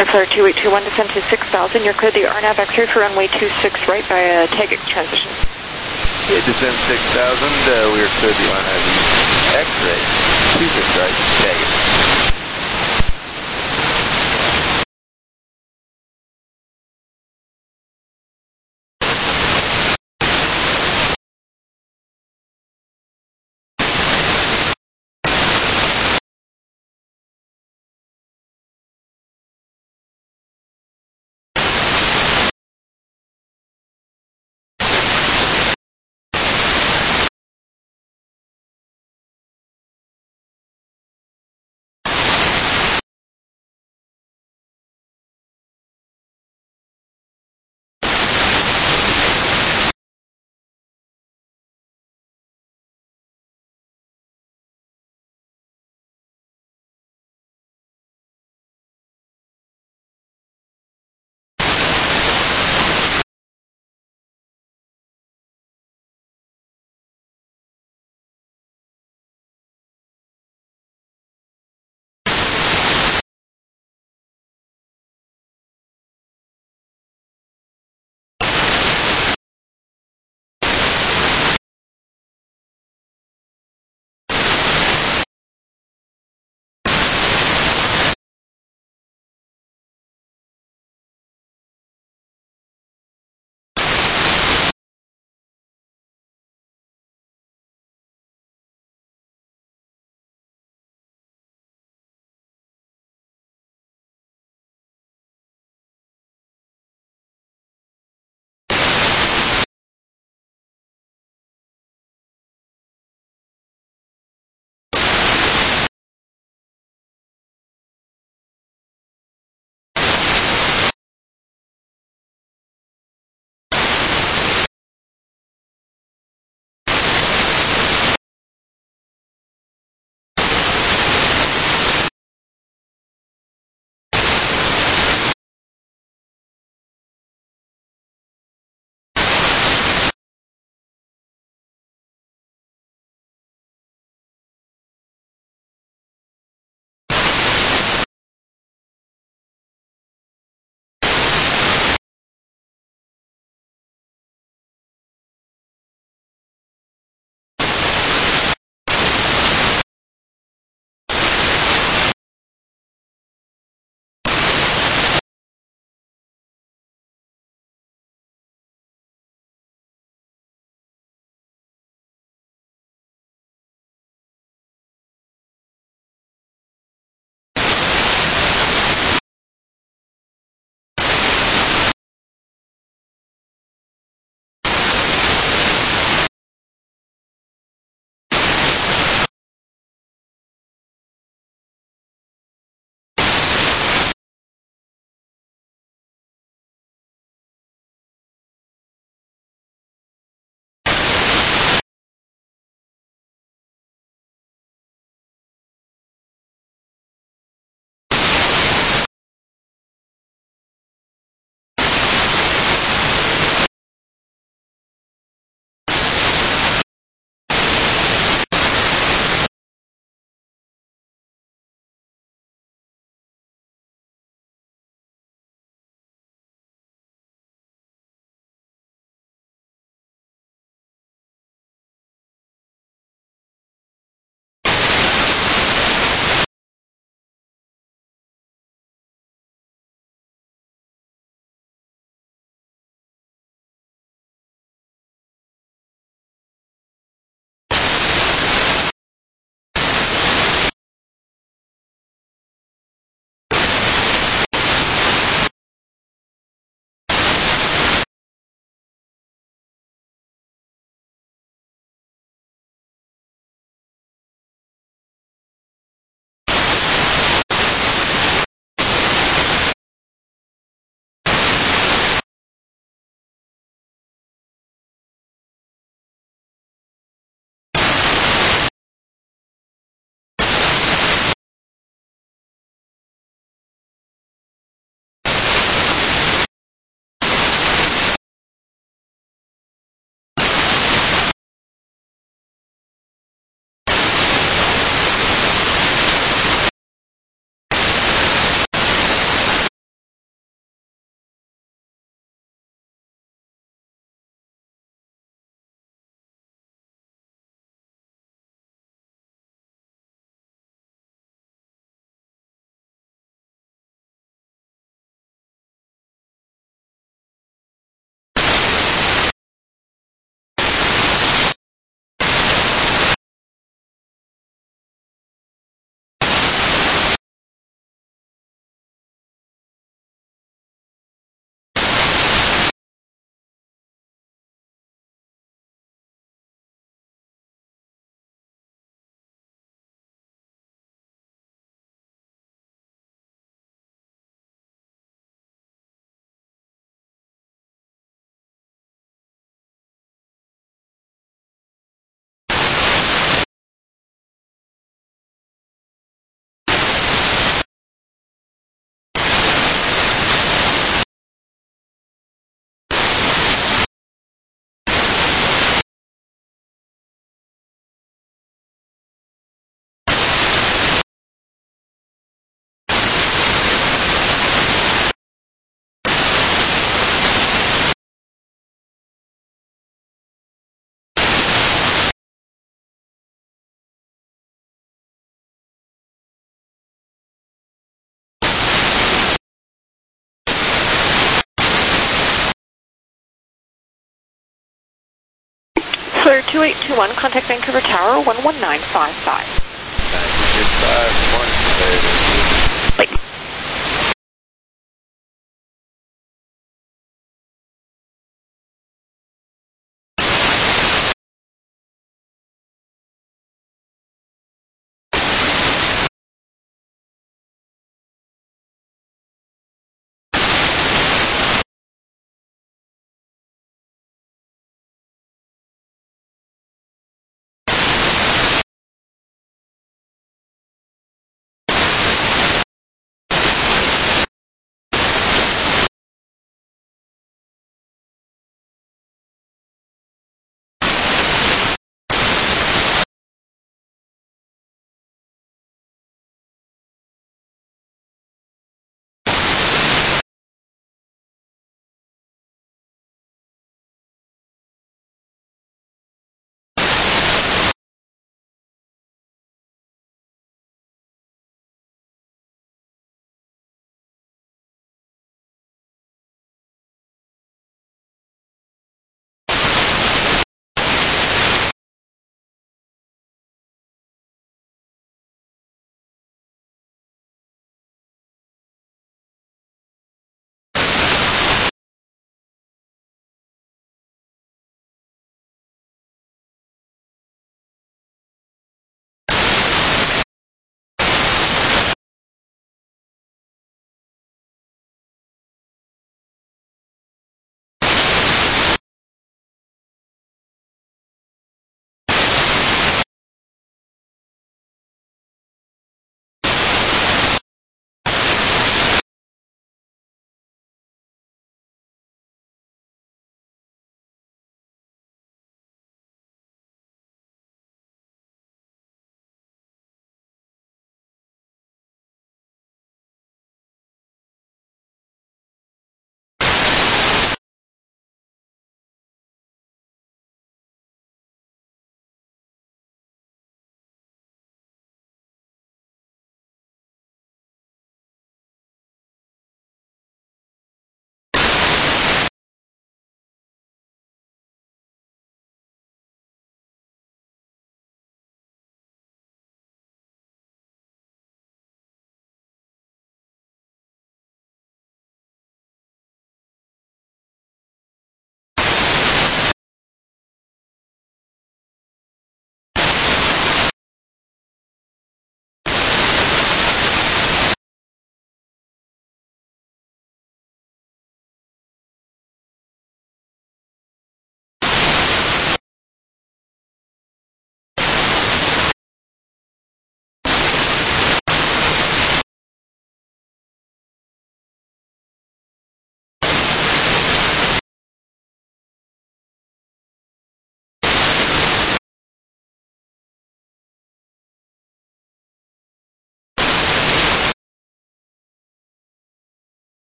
XR 2821, descend to 6,000. You're cleared the RNAV X-ray for runway 26 right by a TAGIC transition. Okay, descend 6,000. We are cleared the RNAV X-ray 26 right, TAGIC. Clear 2821, contact Vancouver Tower 11955. 965, morning, clear.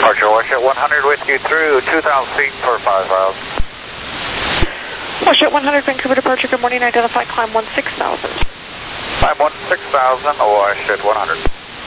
Departure Washington 100 with you through 2,000 feet for 5 miles. Washington 100, Vancouver departure, good morning, identify climb 16,000. Climb 16,000, Washington 100.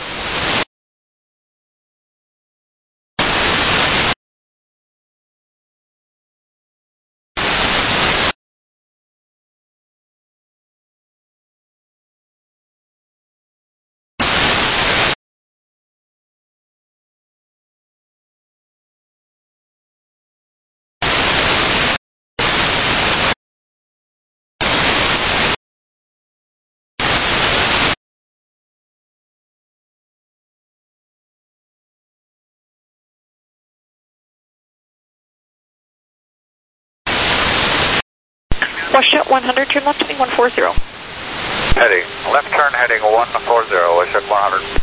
Washington 100, turn left heading 140. Heading, left turn heading 140, Washington 100.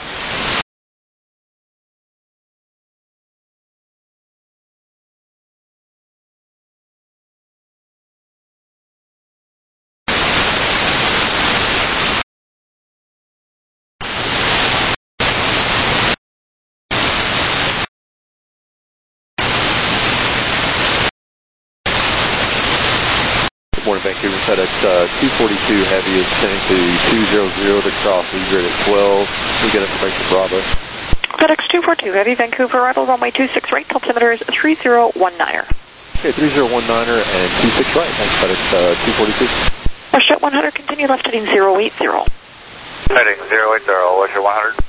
Morning, Vancouver, FedEx 242 Heavy is sending to 200 to cross egret at 12. We get information Bravo. FedEx 242 Heavy, Vancouver, arrival runway 26 right, altimeter is 3019er. Okay, 3019er and 26 right. Thanks, FedEx 242. Washington 100, continue left heading 080. Heading 080, Washington 100.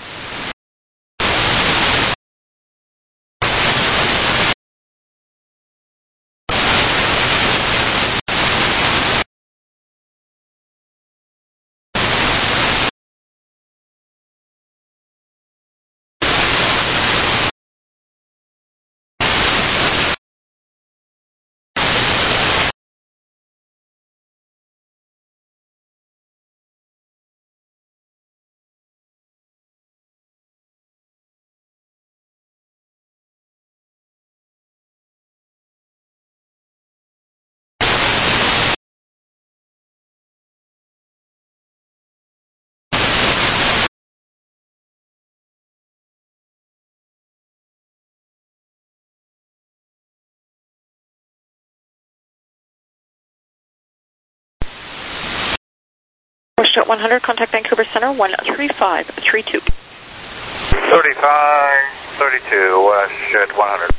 Washington 100, contact Vancouver Center 13532. 3532, Washington 100.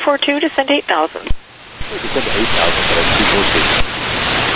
242, descend 8,000. Descend 8,000, FedEx 242.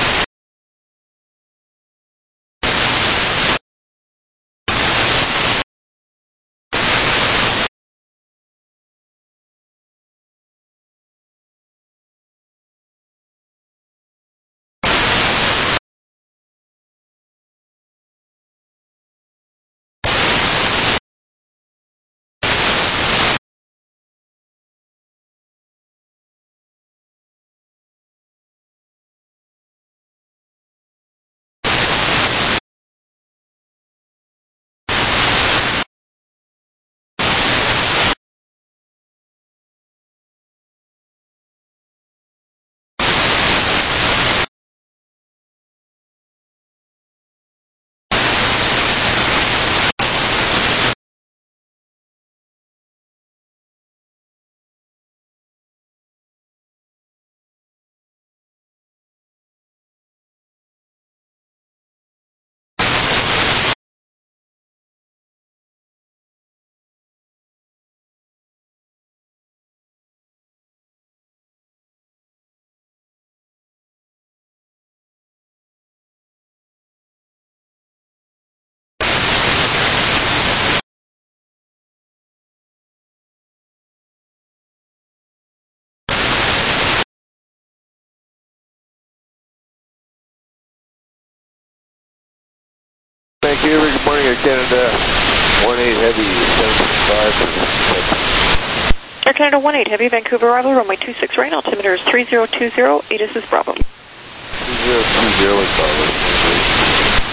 Vancouver, good morning, Air Canada 18 Heavy, 765. Air Canada 18 Heavy, Vancouver arrival, runway 26 right, altimeter is 3020, ATIS is Bravo. 3020 is Bravo.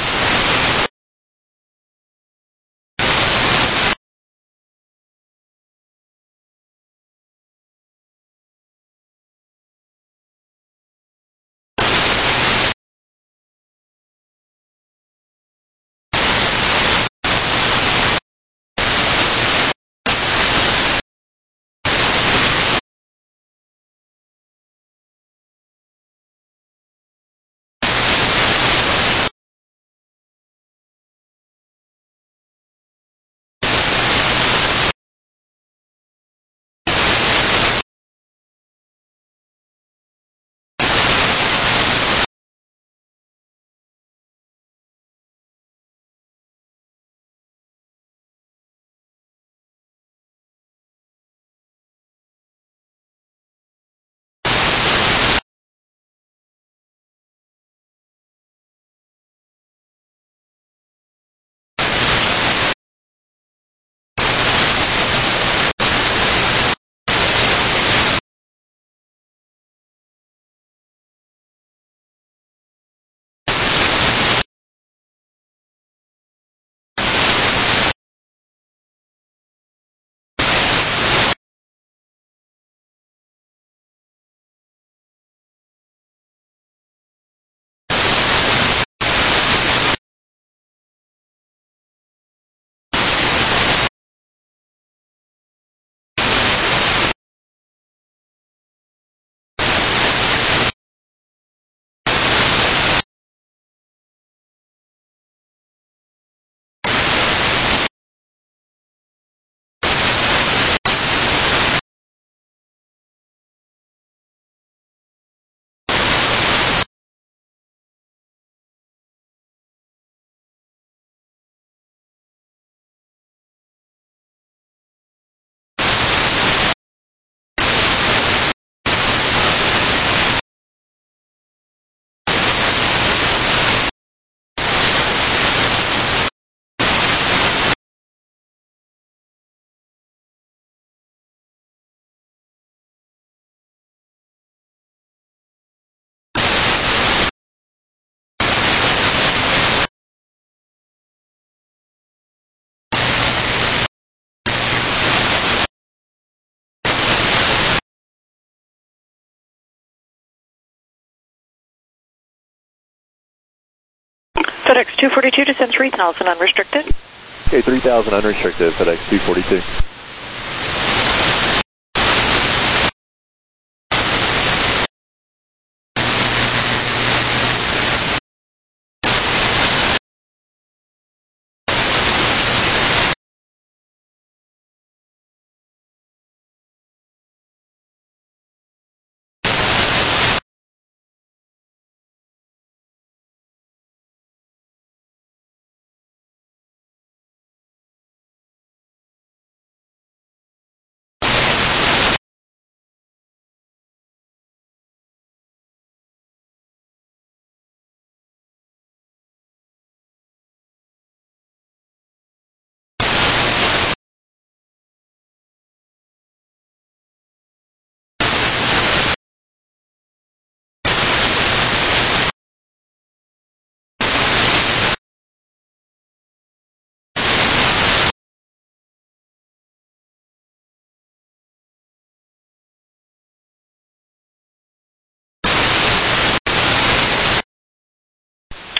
FedEx 242, descend 3,000 unrestricted. Okay, 3,000 unrestricted, FedEx 242.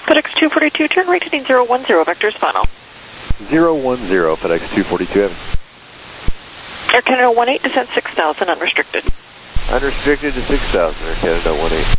FedEx 242, turn right heading 010, vectors final. 010, FedEx 242, Evan. Air Canada 18, descent 6,000, unrestricted. Unrestricted to 6,000, Air Canada 18.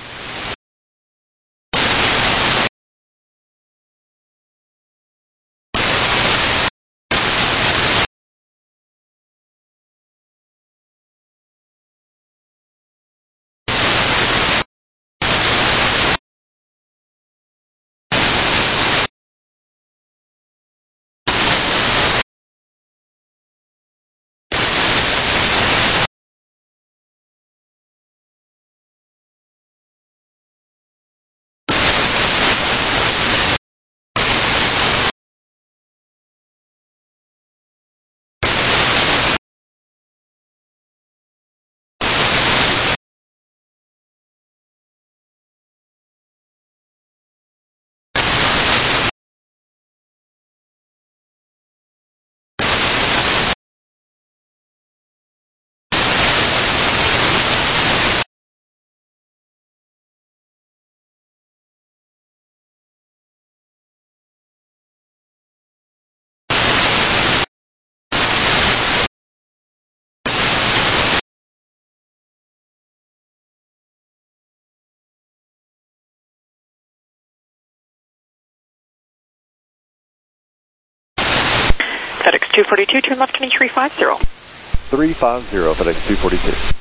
FedEx 242, turn left heading 350. 350, FedEx 242.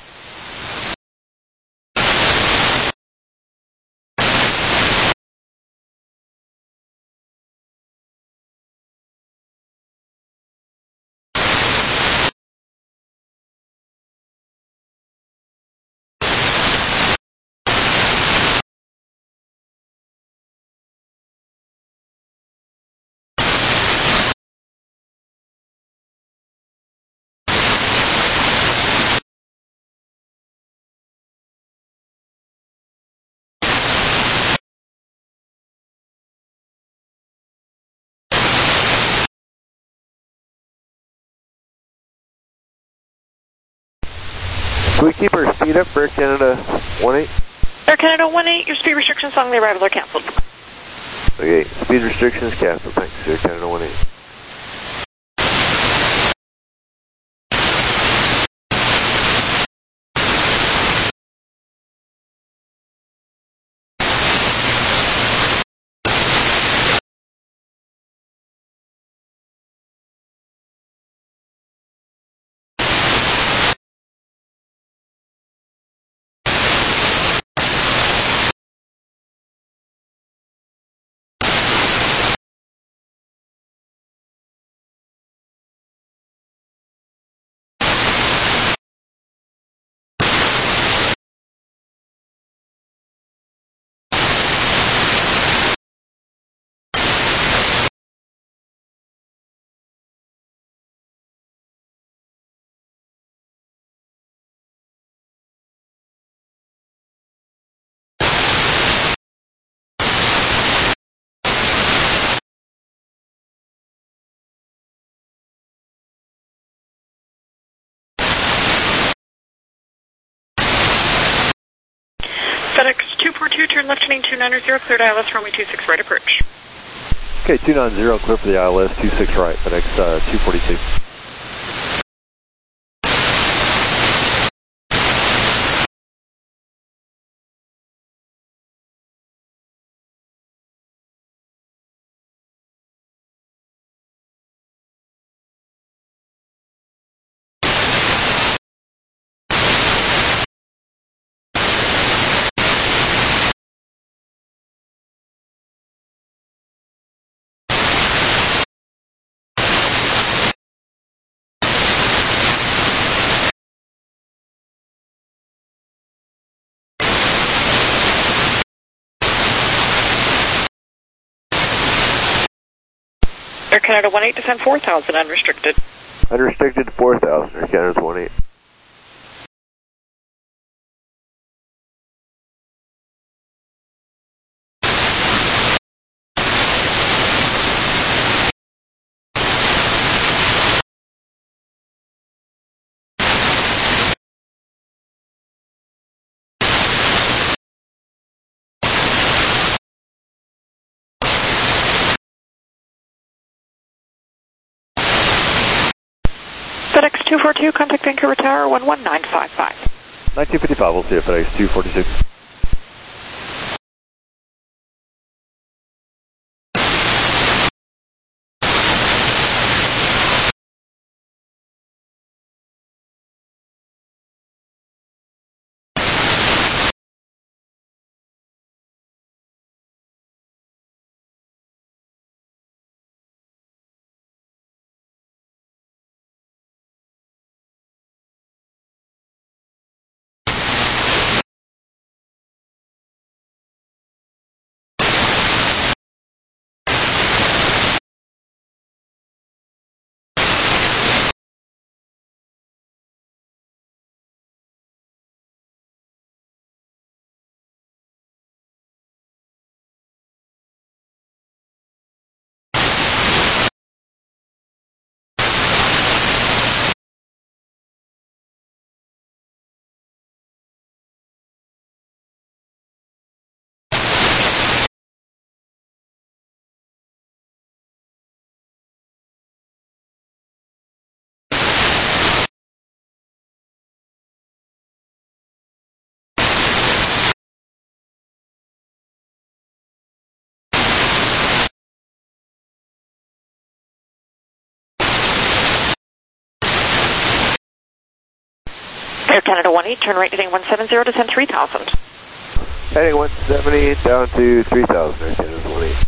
Can we keep our speed up for Air Canada 18? Air Canada 18, your speed restrictions on the arrival are canceled. Okay, speed restrictions canceled. Thanks, Air Canada 18. FedEx 242, turn left heading 290, cleared ILS runway 26 right approach. Okay, 290, clear for the ILS 26 right, FedEx 242. Air Canada 18, descend 4,000, unrestricted. Unrestricted 4,000, Air Canada 18. 242, contact Vancouver Tower 11955. 1955, we'll see you FedEx 246. Air Canada 18, turn right heading 170, descend 3000. Heading 170 down to 3000, Air Canada 18.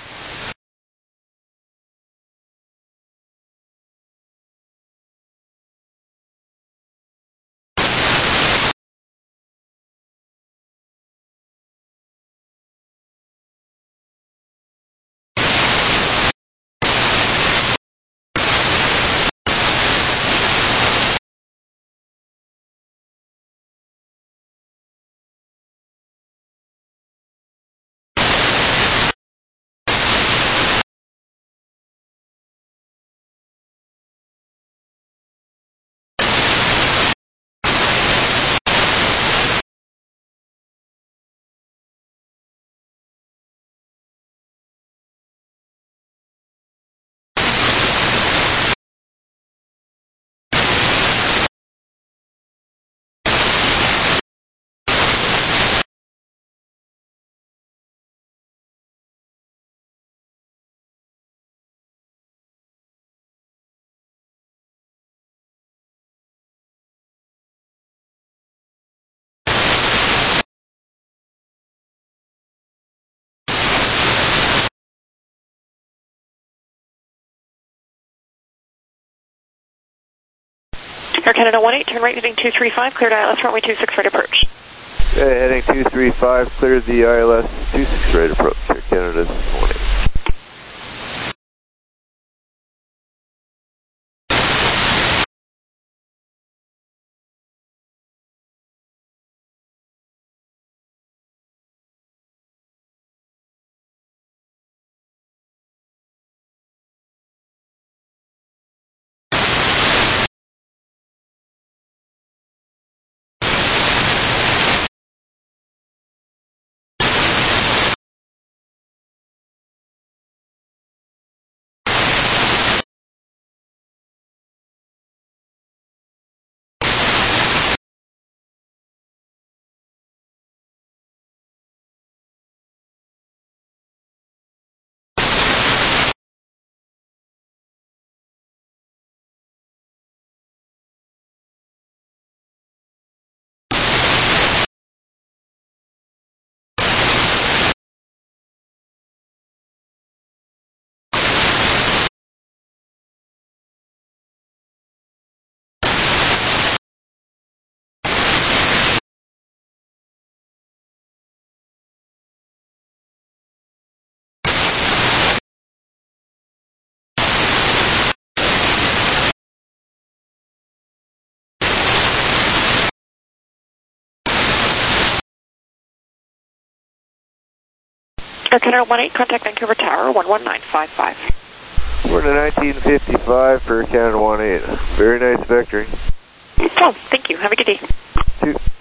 Air Canada 18, turn right heading 235, cleared ILS runway 26 right approach. Heading 235, cleared the ILS 26 right approach, Air Canada 18. Air Canada 18, contact Vancouver Tower 11955. We're to 1955 for Air Canada 18. Very nice vectoring. Oh, thank you. Have a good day. Two.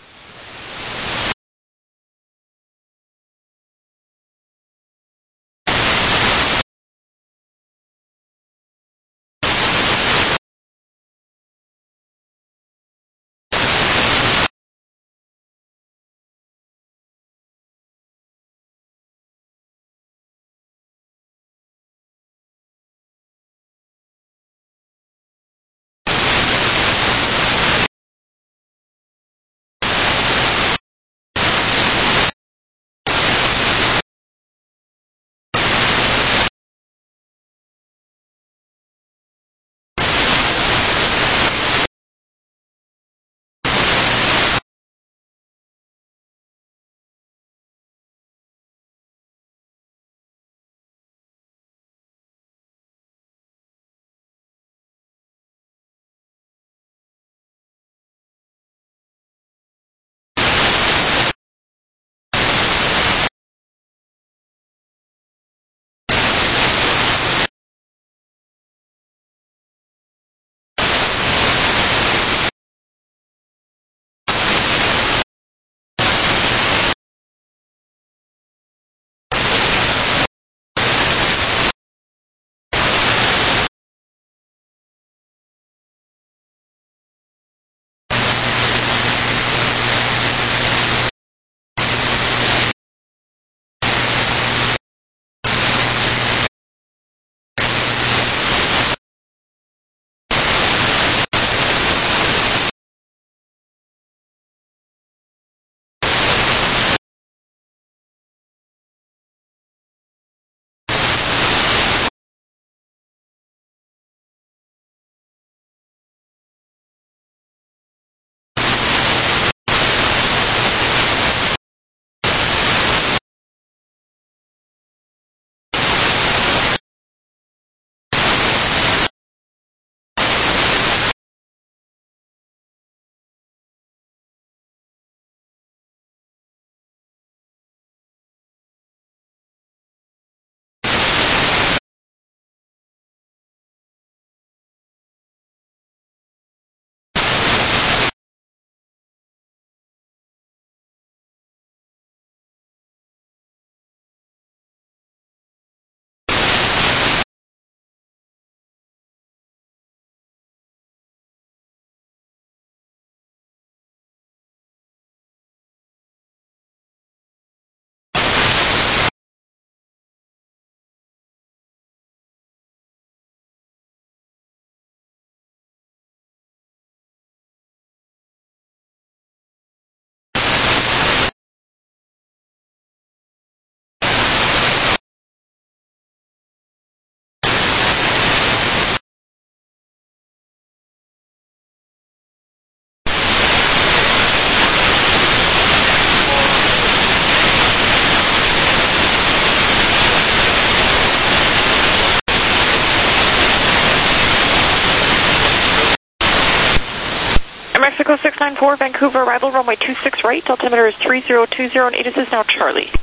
4, Vancouver arrival, runway 26 right, altimeter is 3020 and ATIS is now Charlie.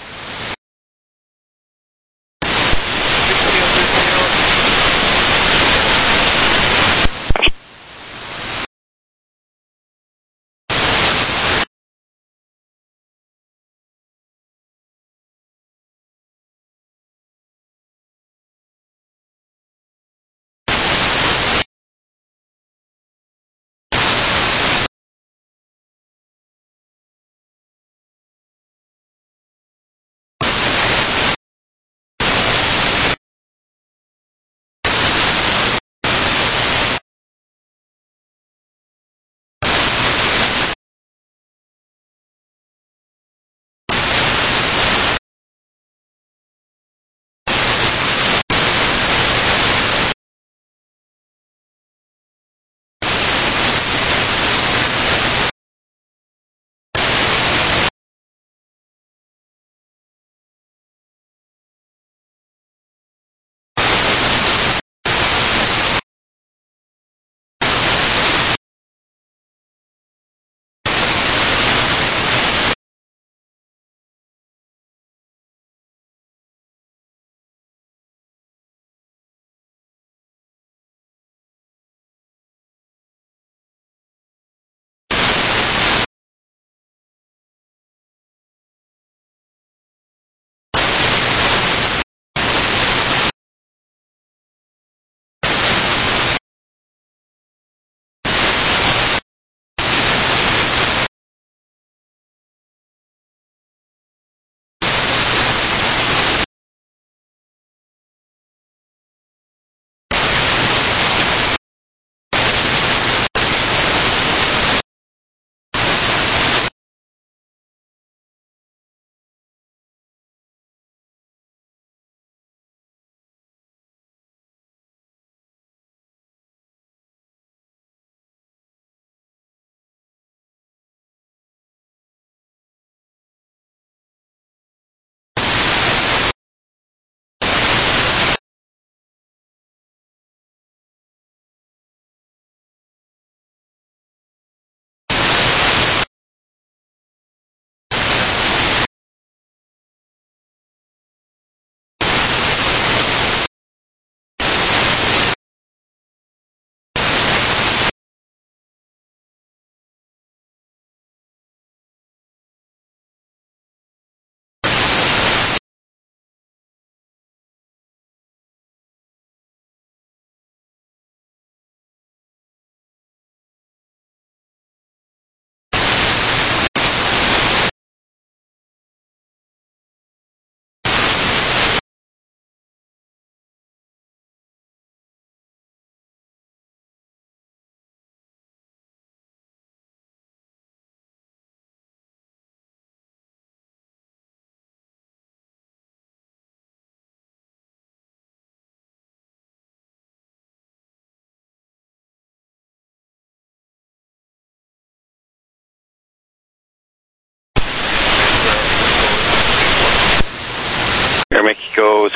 Air Mexico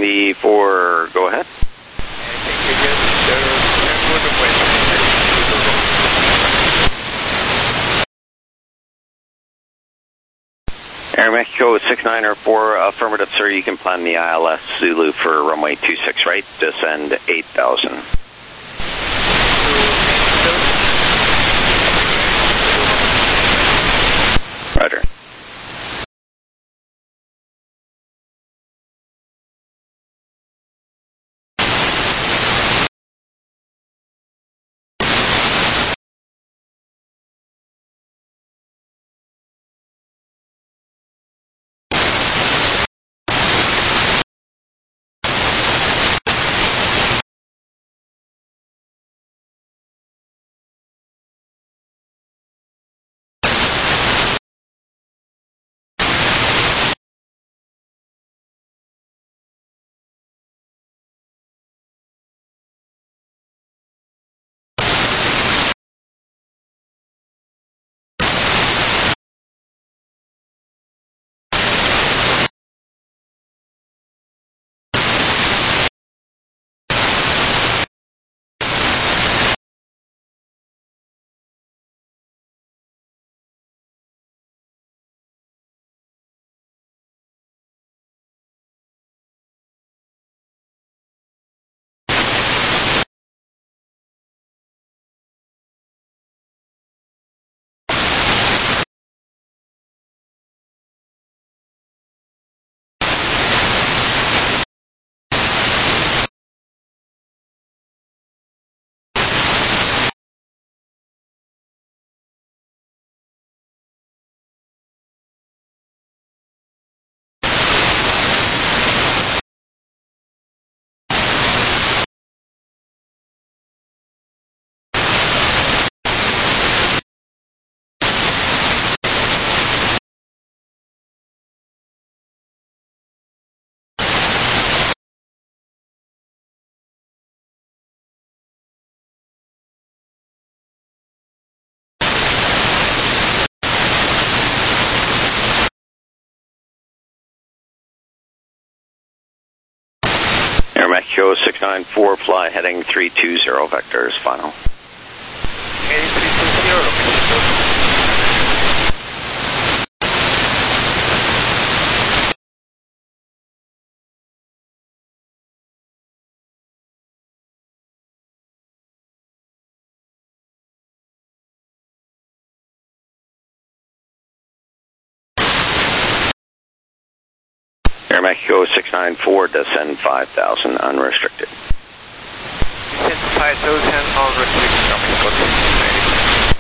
694, go ahead. Air Mexico 694, affirmative, sir. You can plan the ILS Zulu for runway 26 right, descend 8,000. Roger. Mexico 694, fly heading 320, vectors final. Heading 320, Mexico. Air Mexico 694, descend 5,000 unrestricted. Descend 5,000 unrestricted, Air Mexico 694.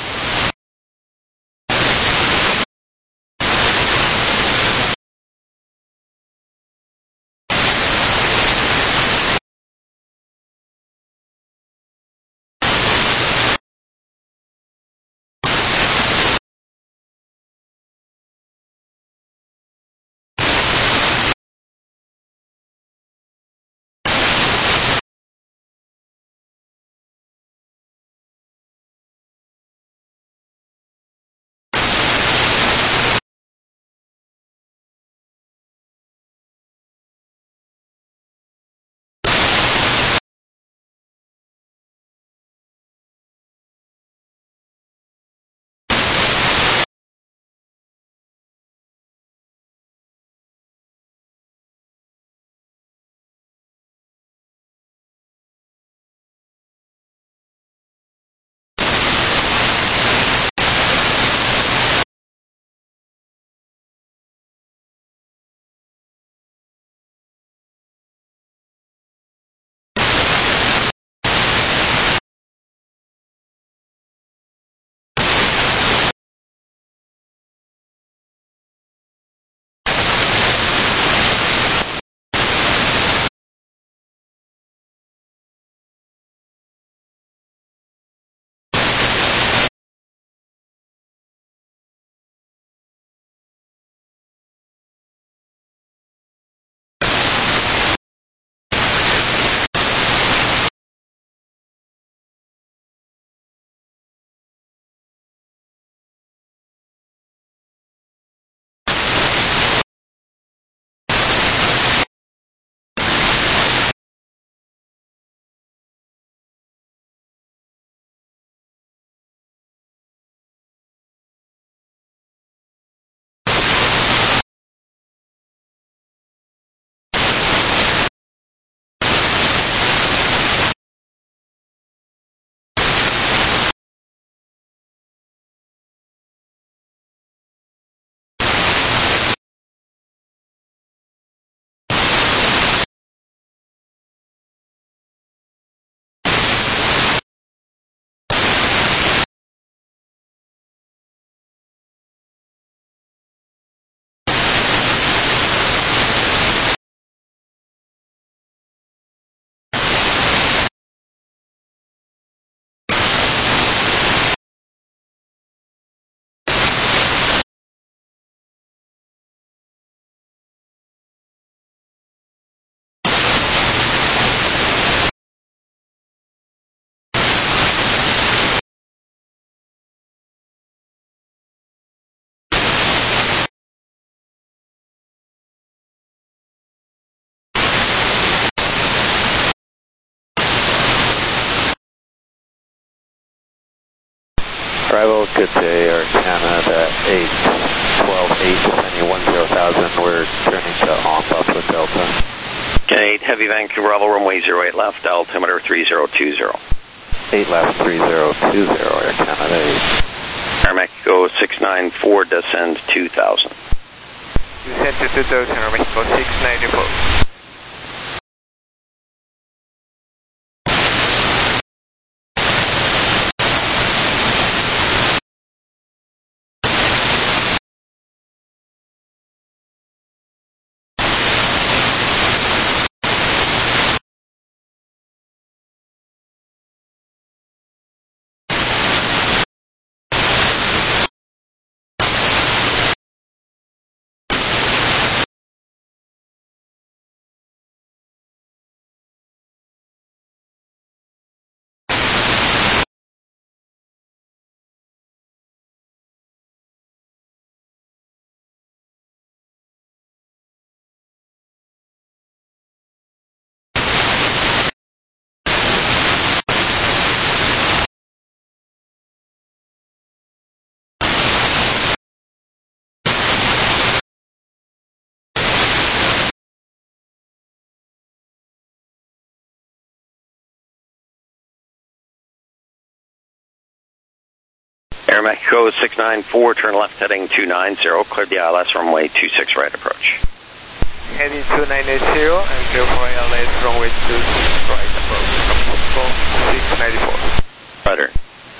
Arrival, good day, Air Canada 8, 12, 8, descending 10,000, we're turning to off with Delta. 8, Heavy Vancouver, Bravo, runway 08 left, altimeter 3020. 8 left, 3020, Air Canada 8. Air Mexico 694, descend 2,000. Descend to 2,000, Air Mexico 694. Air Mexico 694, turn left heading 290, clear the ILS runway 26 right approach. Heading 2980 and clear for ILS runway 26 right approach. Mexico 694. Roger.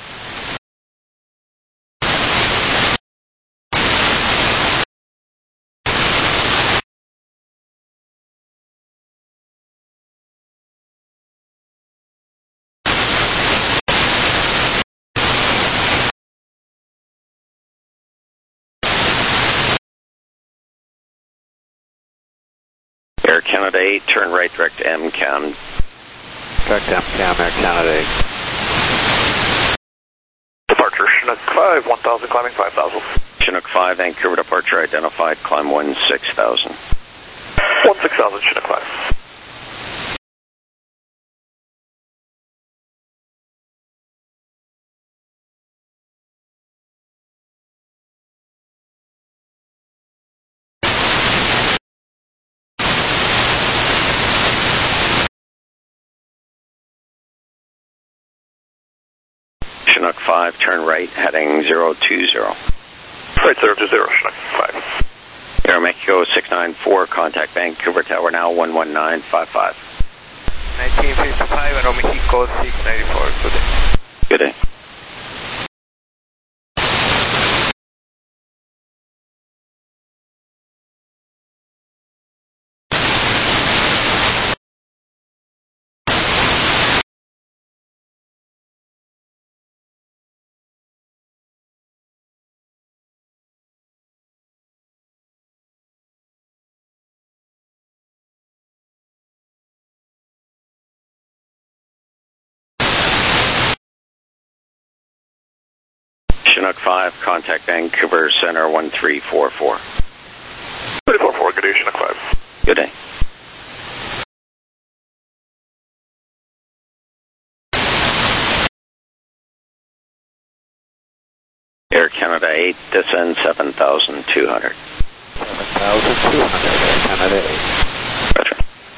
Air Canada 8, turn right direct MCAM. Direct MCAM, Air Canada 8. Departure Chinook 5, 1000, climbing 5000. Chinook 5, Vancouver departure identified, climb 16,000. 16,000, Chinook 5. Chinook 5, turn right heading 020. Right 020, Chinook 5. Air Mexico 694, contact Vancouver Tower now 11955. 1955, Aero Mexico 694, good day. Good day. Chinook 5, contact Vancouver Center 1344. 344, good day, Chinook 5. Good day. Air Canada 8, descend 7,200. 7,200, Air Canada 8. Roger.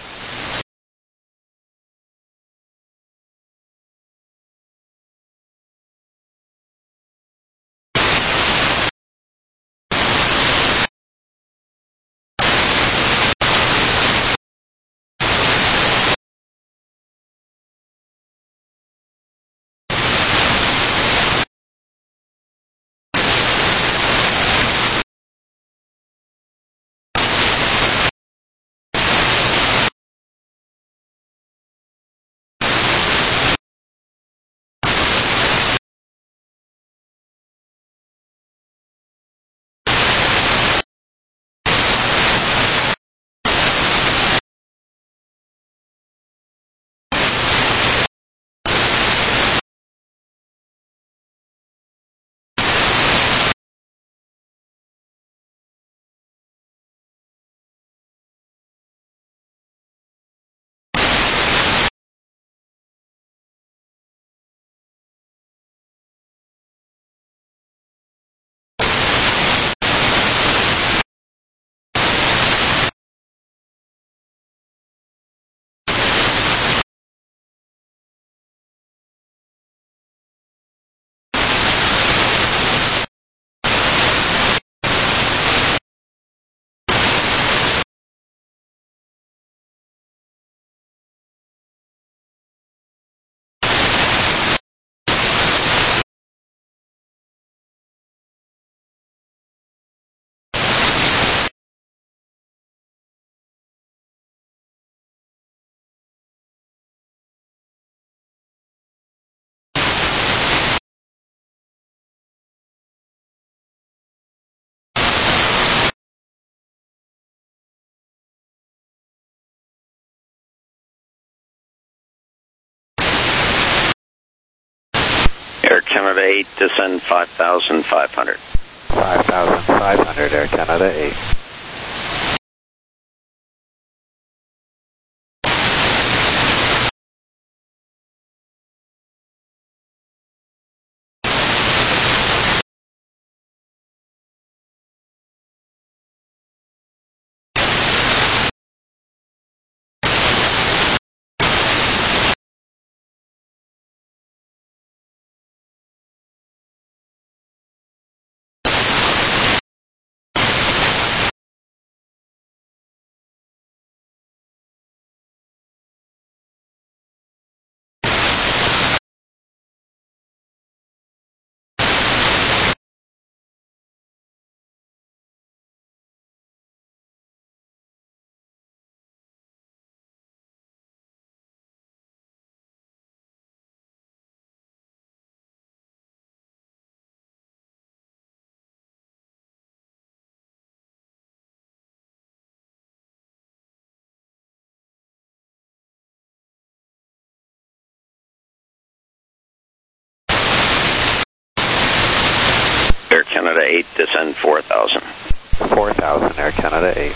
Air Canada 8, descend 5,500. 5,500, Air Canada 8. Air Canada 8, descend 4,000. 4,000, Air Canada 8.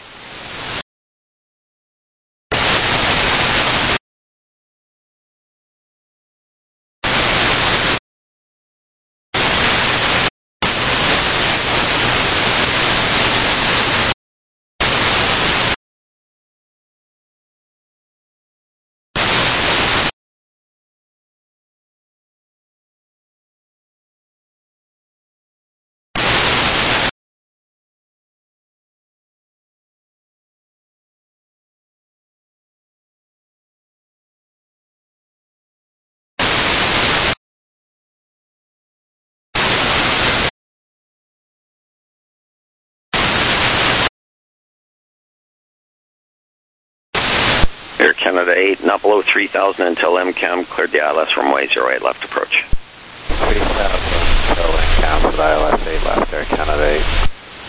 Air Canada 8, not below 3,000 until MCAM, cleared the ILS runway 08 left approach. 3,000 until MCAM with ILS 8 left, Air Canada 8.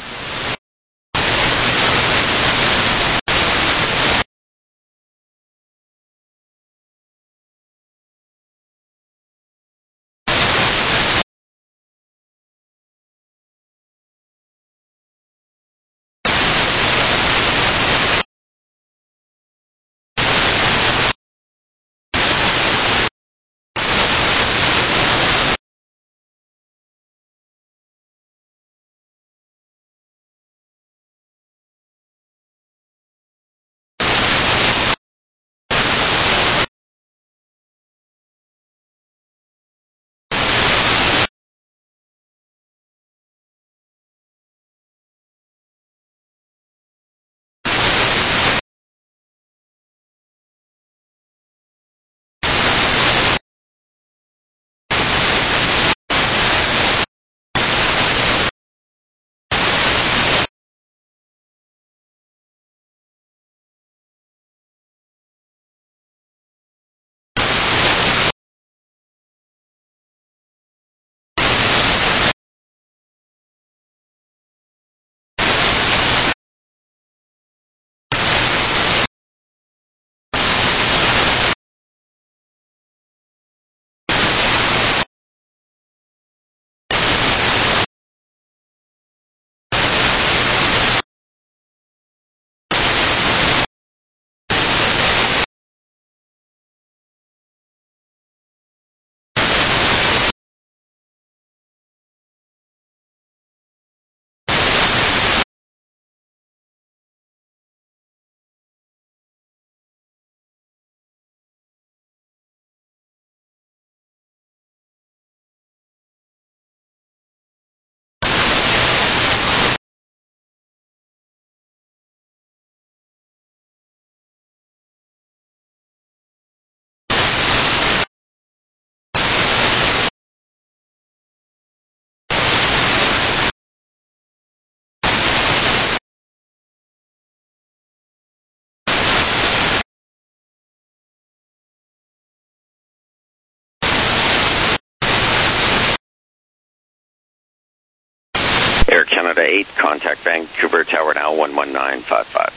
Air Canada 8, contact Vancouver Tower now 11955.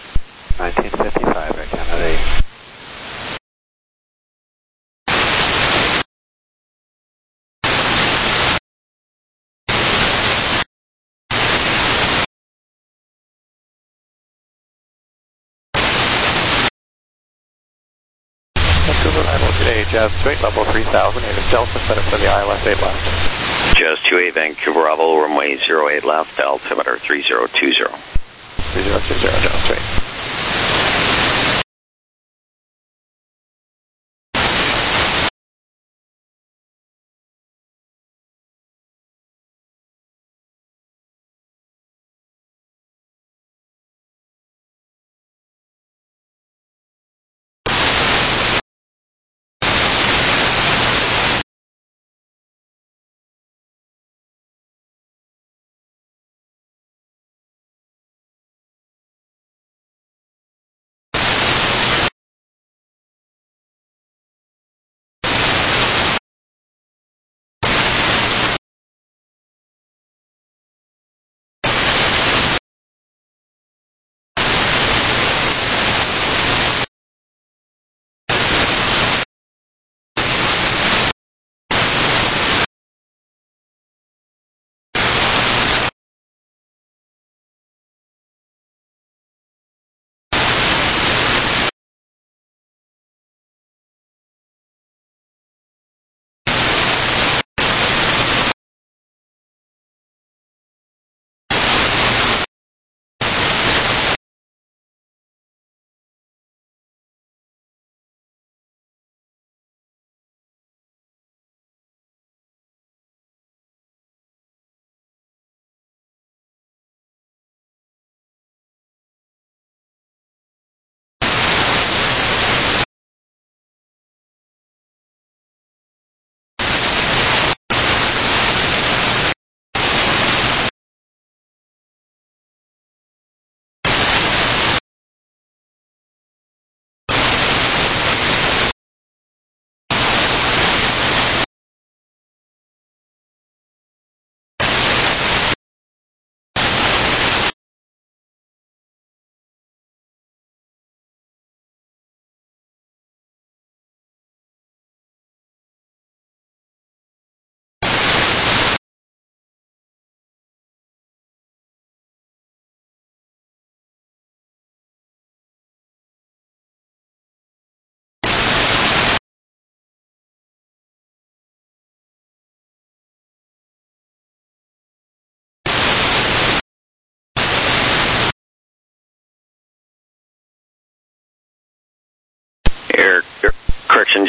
1955, Air Canada 8. Vancouver 918, Jazz 28 level 3000, and it's Delta set up for the ILS 8 left. Jazz 28 Vancouver Bravo, runway 08 left, altimeter 3020. 3020, Jazz 28.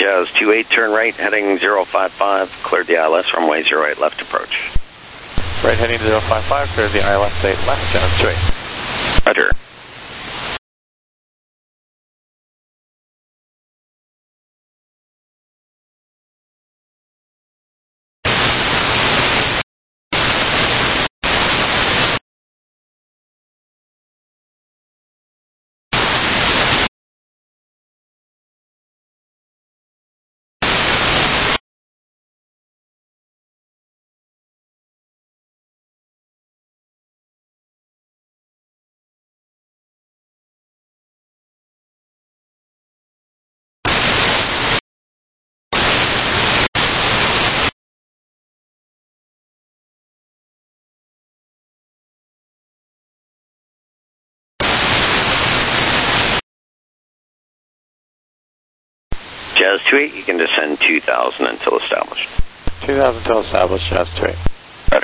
Jazz 28, turn right, heading 055, cleared the ILS, runway 08 left approach. Right heading 055, cleared the ILS 8 left, Jazz 28. Roger. Jazz 28, you can descend 2,000 until established. 2,000 until established, Jazz 28. Roger.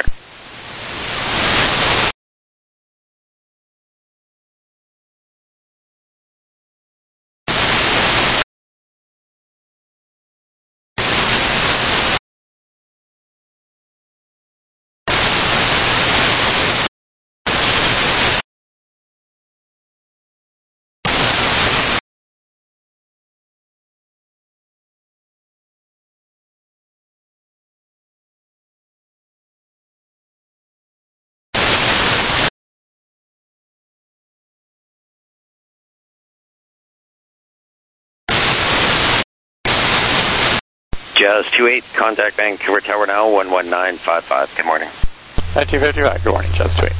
Jazz 28, contact Vancouver Tower now, 11955. Good morning. 1955, good morning, Jazz 28.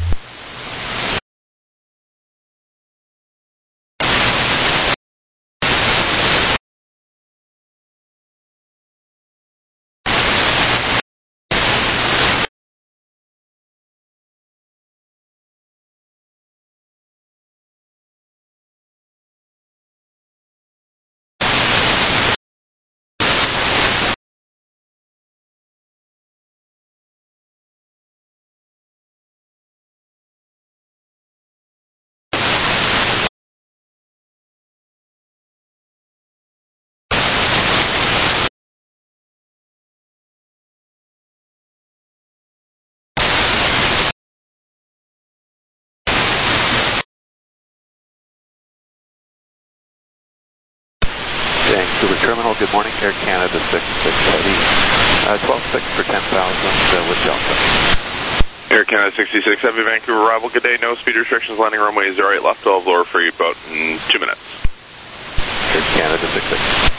Vancouver Terminal, good morning, Air Canada 66 Heavy, 12.6 for 10,000 with Delta. Air Canada 66 Heavy, Vancouver arrival, good day, no speed restrictions, landing runway 08 left, 12 lower for you about in 2 minutes. Air Canada 66.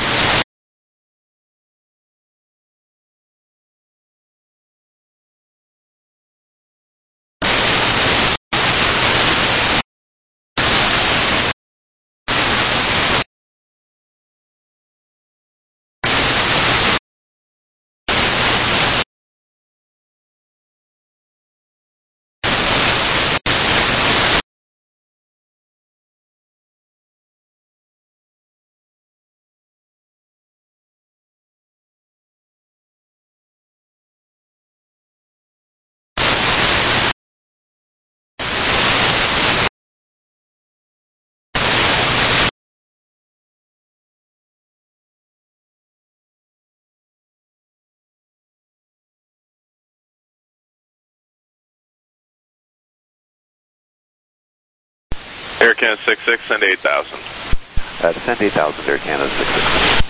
Air Canada 66, send 8,000. Send 8,000, Air Canada 66.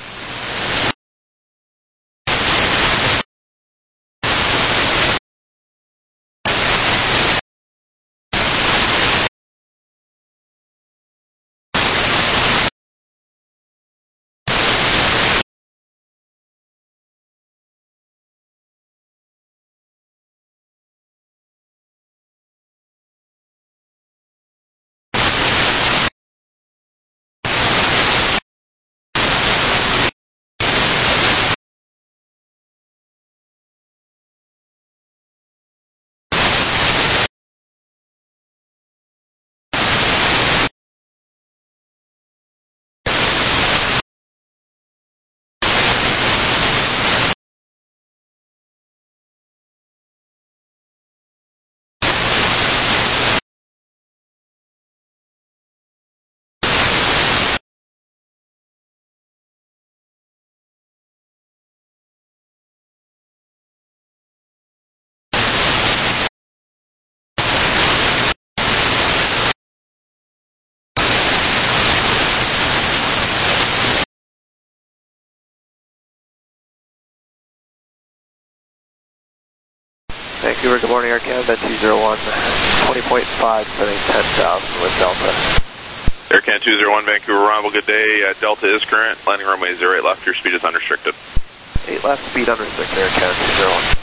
Vancouver, good morning, Air Canada 201, 20.5, setting 10,000 with Delta. Air Canada 201, Vancouver, arrival, good day. Delta is current, landing runway 08 left, your speed is unrestricted. 8 left, speed unrestricted, Air Canada 201.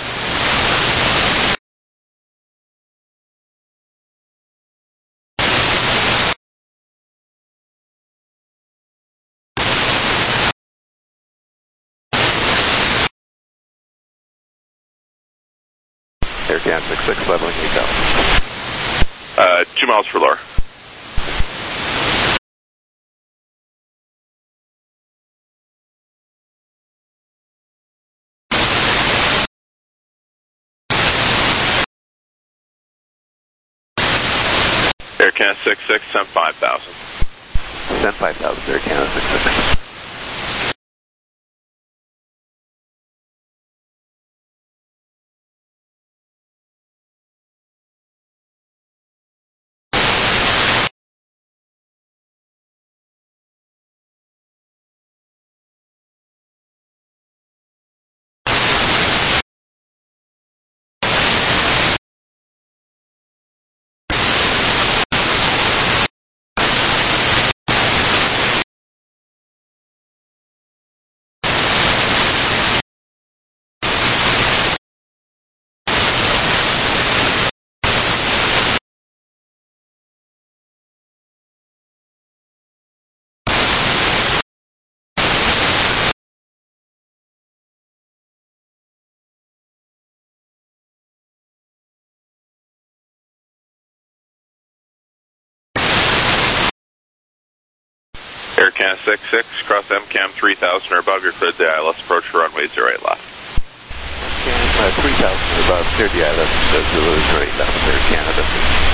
Air Canada 66, leveling 8,000. 2 miles per lower. Air Canada 66, send 5,000. Send 5,000, Air Canada 66. Air Canada 66, cross MCAM 3000 or above, you're cleared the ILS approach for runway 08 left. MCAM 3000 or above, cleared the ILS, Zulu 08 left, Air Canada.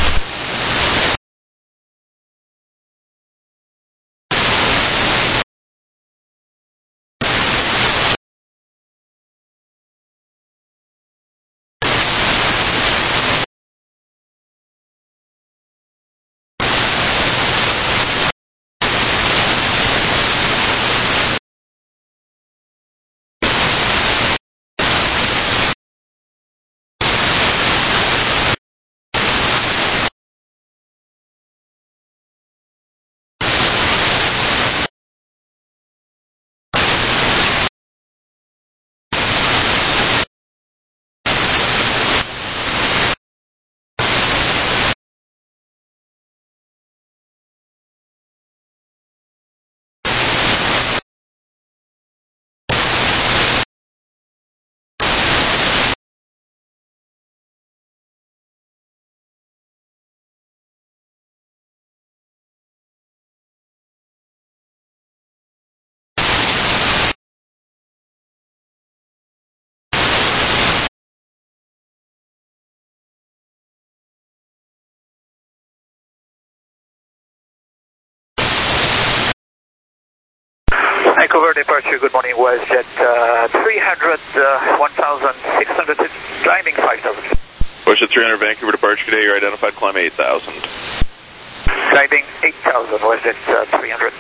Vancouver departure, good morning, was at 300, 1,600, climbing 5,000. Push at 300, Vancouver departure today, you're identified, climb 8,000. Climbing 8,000, was at 300.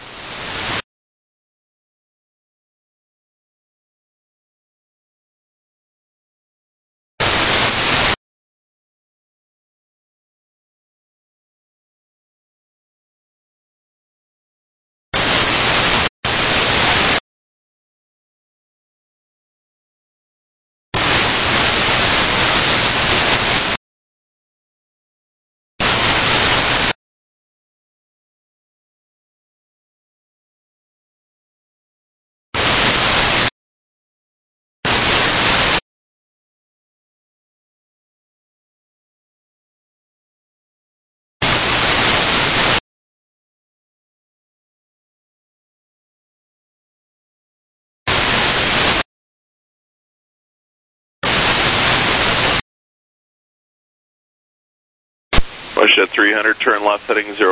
Push at 300, turn left heading 010.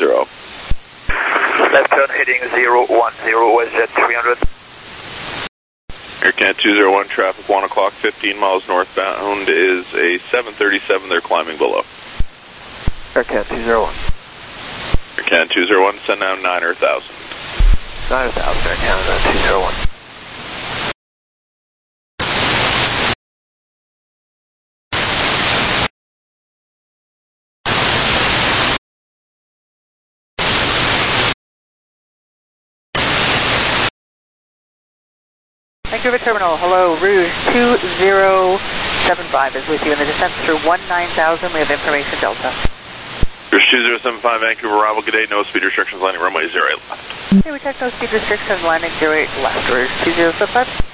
Left turn heading 010, was at 300. Air Canada 201, traffic 1 o'clock, 15 miles northbound is a 737, they're climbing below. Air Canada 201. Air Canada 201, send down 9 or 1,000. 9,000, Air Canada 201. Vancouver Terminal, hello, Rouge 2075 is with you in the descent through 19,000. We have information Delta. Rouge 2075 Vancouver arrival, good day, no speed restrictions, landing runway 08 left. Okay, we check no speed restrictions, landing 08 left, Rouge 2075.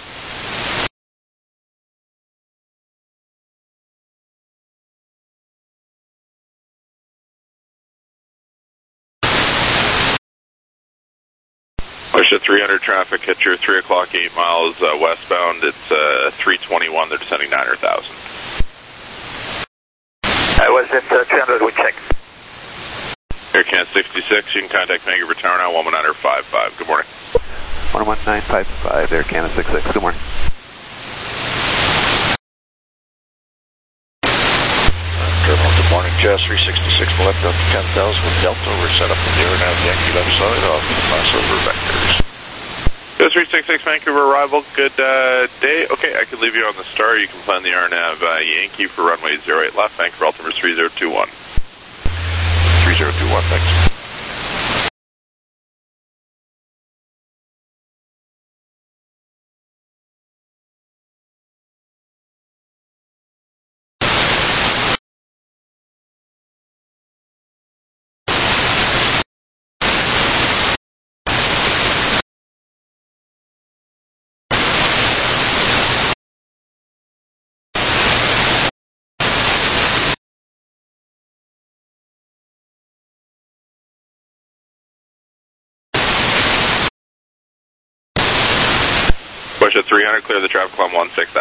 Push at 300 traffic, hit your 3 o'clock, 8 miles westbound. It's 321, they're descending 900,000. I was at 300, we check. Air Can 66, you can contact Vancouver Tower now, 11955. Good morning. 11955, Air Canada 66, good morning. Good morning, Jazz 366, left up 10,000 with Delta. We're set up in the aeronav Yankee left side off crossover vectors. Jazz 366 Vancouver arrival, good day. Okay, I could leave you on the star. You can plan the aeronav Yankee for runway 08 left, Vancouver altimeter 3021. 3021, thanks. Push at 300, clear the traffic, climb 16,000.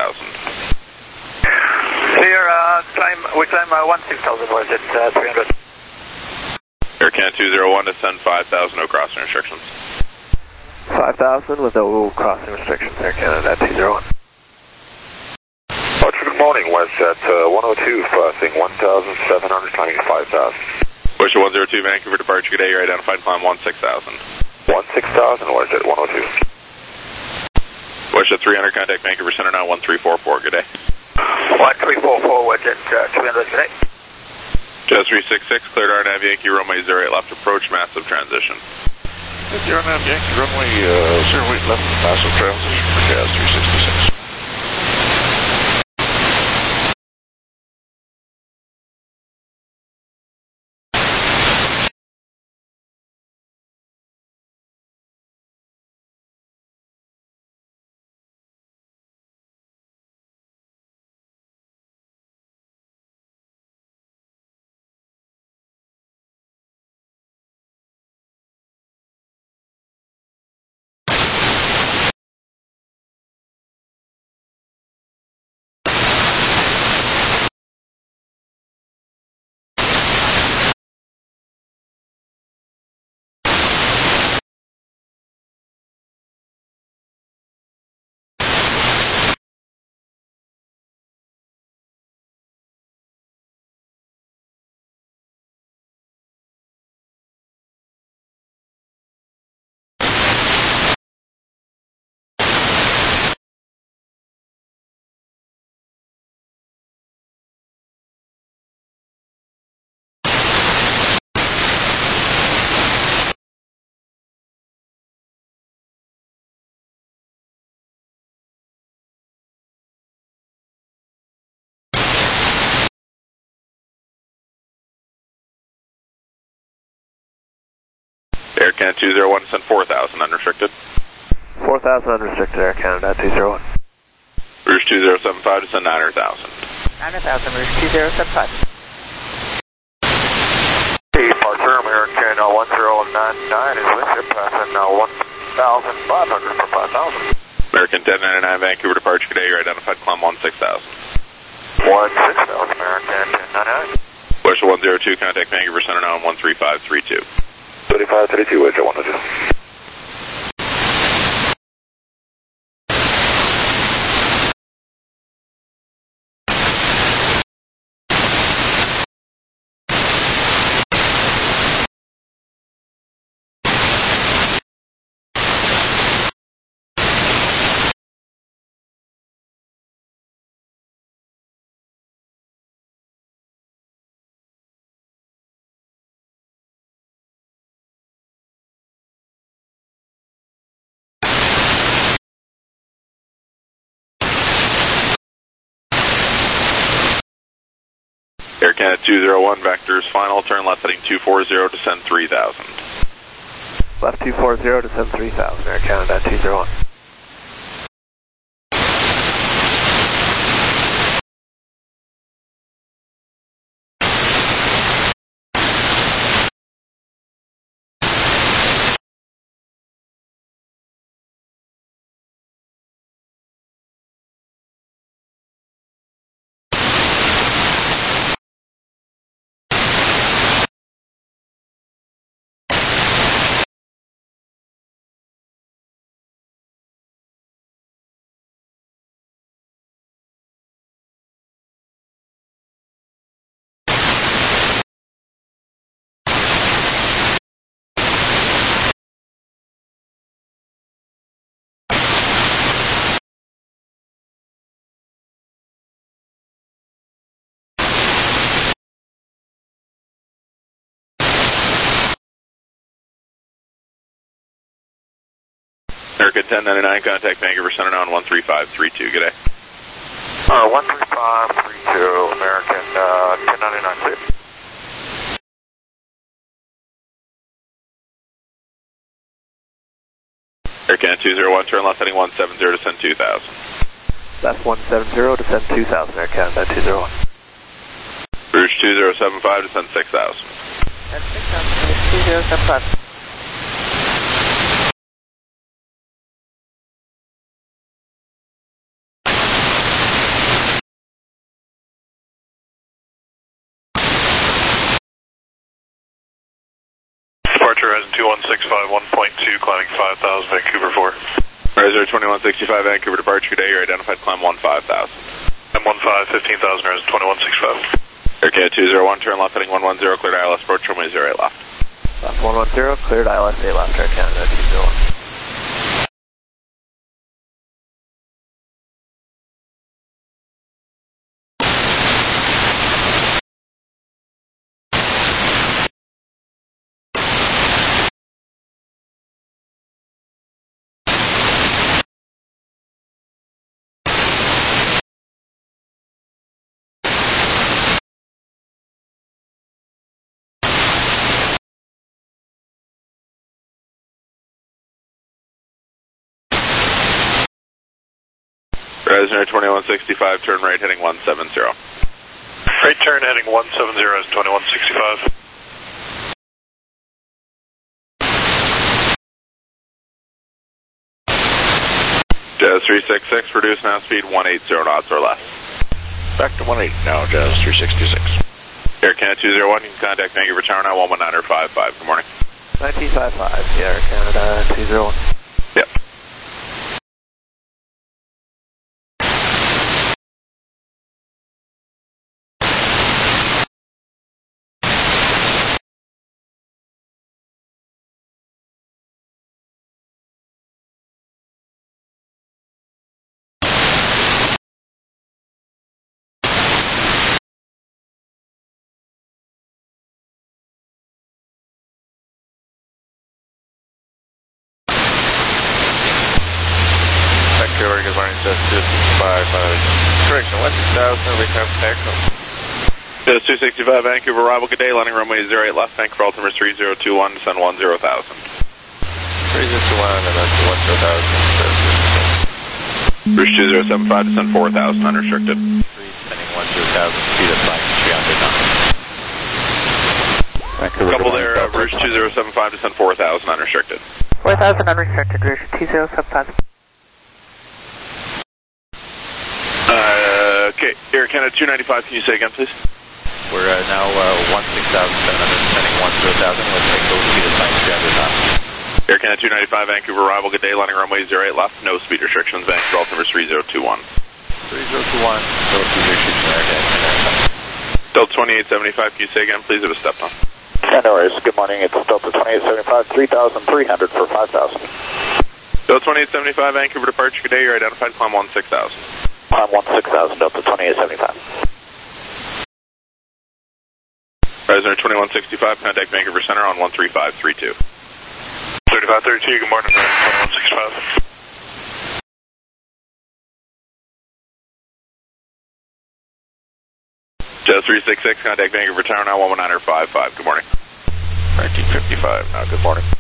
Clear, we climb 16,000, was it 300? Air Can 201, descend 5,000, no crossing restrictions. 5,000 with no crossing restrictions, Air Canada 201. Good morning, was at 102, crossing 1,700, climbing 5,000. Push at 102, Vancouver departure, good day, you're identified, climb 16,000. 16,000, was it 102? Push at 300, contact Vancouver Center now, 1344, good day. 1344, was it 300 today? Jazz 366, cleared RNAV Yankee, runway 08 left, approach, massive transition. The aeronav Yankee runway 08 left, massive transition for Jazz 366. Air Can 201, send 4,000, unrestricted. 4,000 unrestricted, Air Canada 201. Rouge 2075, descend 900,000. 9,000, Rouge 2075. Departure, American 1099 is with you, passing 1,500 for 5,000. American 1099, Vancouver departure, good day, you're identified, climb 16,000. 16,000, American 1099. Push 102, contact Vancouver Center now, 13532. 3532, is it 102? Canada 201, vectors final, turn left heading 240, descend 3000. Left 240, descend 3000, Air Canada 201. American 1099, contact Vancouver Center now on 13532. Good day. 13532, American 1099, please. Air Canada 201, turn left heading 170, descend 2000. Left 170, descend 2000, Air Canada 201. Rouge 2075, descend 6000. That's 6,000, 2075. Departure Horizon 2165, 1.2, climbing 5000, Vancouver 4. Horizon 2165, Vancouver departure, good day, you're identified, climb 15,000. M15, 15,000, Horizon 2165. Air Canada 201, turn left heading 110, cleared ILS approach, runway 08 left. Left 110, cleared ILS 8 left, Air Canada 201. Horizon 2165, turn right heading 170. Right turn heading 170 is 2165. Jazz 366, reduce now speed 180 knots or less. Back to 18 now, Jazz 366. Air Canada 201, you can contact Vancouver Tower now 11955. Good morning. 1955, Air Canada 201. Yep. Vancouver, good morning, Jazz 265, correction, 16000, return to taxi. Jazz 265, Vancouver arrival, good day, landing runway 08 left, Vancouver altimeter 3021, descend 10,000. 3021, and that's 10,000. Rouge 2075, descend 4,000, unrestricted. Descending 10,000, speed of flight 300 knots. Vancouver, couple there, Rouge 2075, descend 4,000, unrestricted. 4,000 unrestricted, Rouge 2075. Okay, Air Canada 295, can you say again, please? We're now 16,700, descending 10,000, let's take those speed of flight 300 knots. Air Canada 295, Vancouver arrival, good day, landing runway 08 left, no speed restrictions, Vancouver altimeter 3021. 3021, no speed restrictions, Air Canada. Delta 2875, can you say again, please, if it's stepped on? Yeah, no worries, good morning, it's Delta 2875, 3,300 for 5,000. Delta 2875, Vancouver departure, good day, you're identified, climb 16,000. Climb 16,000, Delta 2875. Horizon 2165, contact Vancouver Center on 13532. 3532, good morning, 2165. Jazz Jazz 366, contact Vancouver Tower now 119.55. Good morning. 1955 now. Good morning.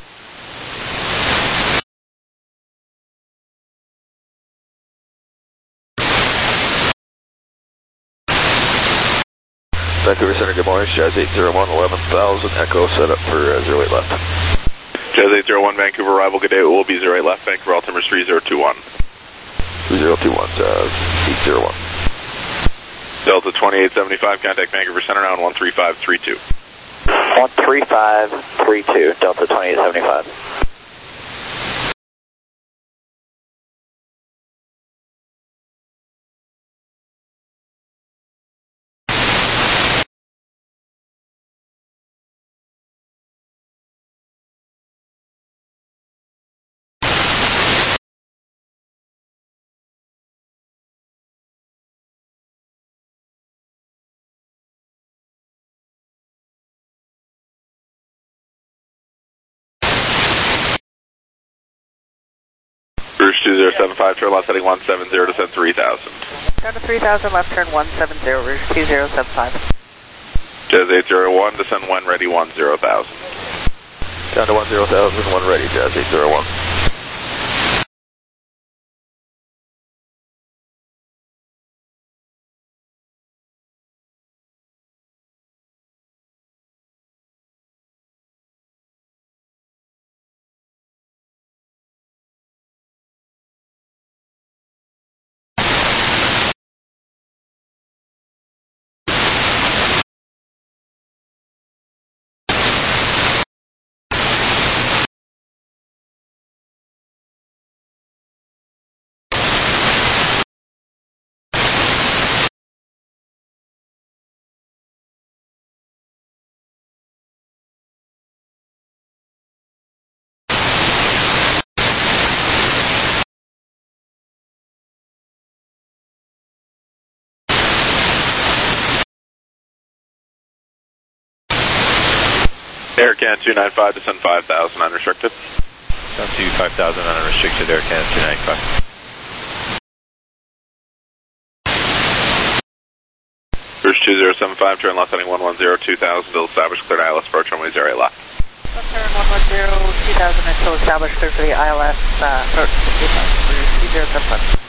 Vancouver Center, good morning. Jazz 801, 11,000. Echo set up for 08 left. Jazz 801, Vancouver arrival. Good day. It will be 08 left. Vancouver altimeter 3021. 3021, Jazz 801. Delta 2875, contact Vancouver Center now on 13532. 13532, Delta 2875. Bruce 2075, turn left heading 170, descend 3000. Down to 3000, left turn 170, Rouge 2075. Jazz 801, descend 1 ready 10,000. Down to 10,000, 1 ready, Jazz 801. Air Can 295, descend 5,000, unrestricted. Down to 5,000 unrestricted, Air Can 295. Bruce 2075, turn left heading 110, 2000, still established, cleared ILS approach runway 08 left. Turn 110, 2000, until established, clear for the ILS, approach 2075.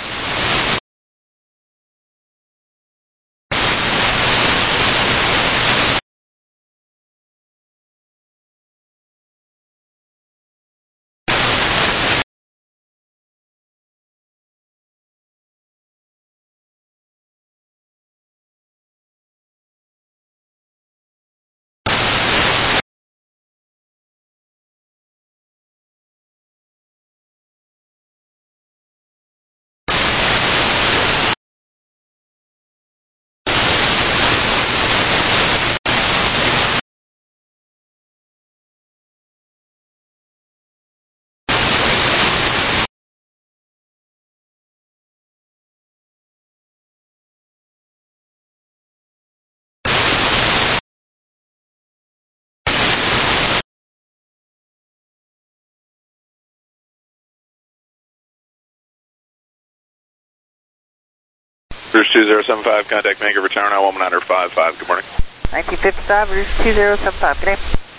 Bruce 2075, contact Vancouver Tower now 119.55. Good morning. 1955, Rouge 2075. Good day.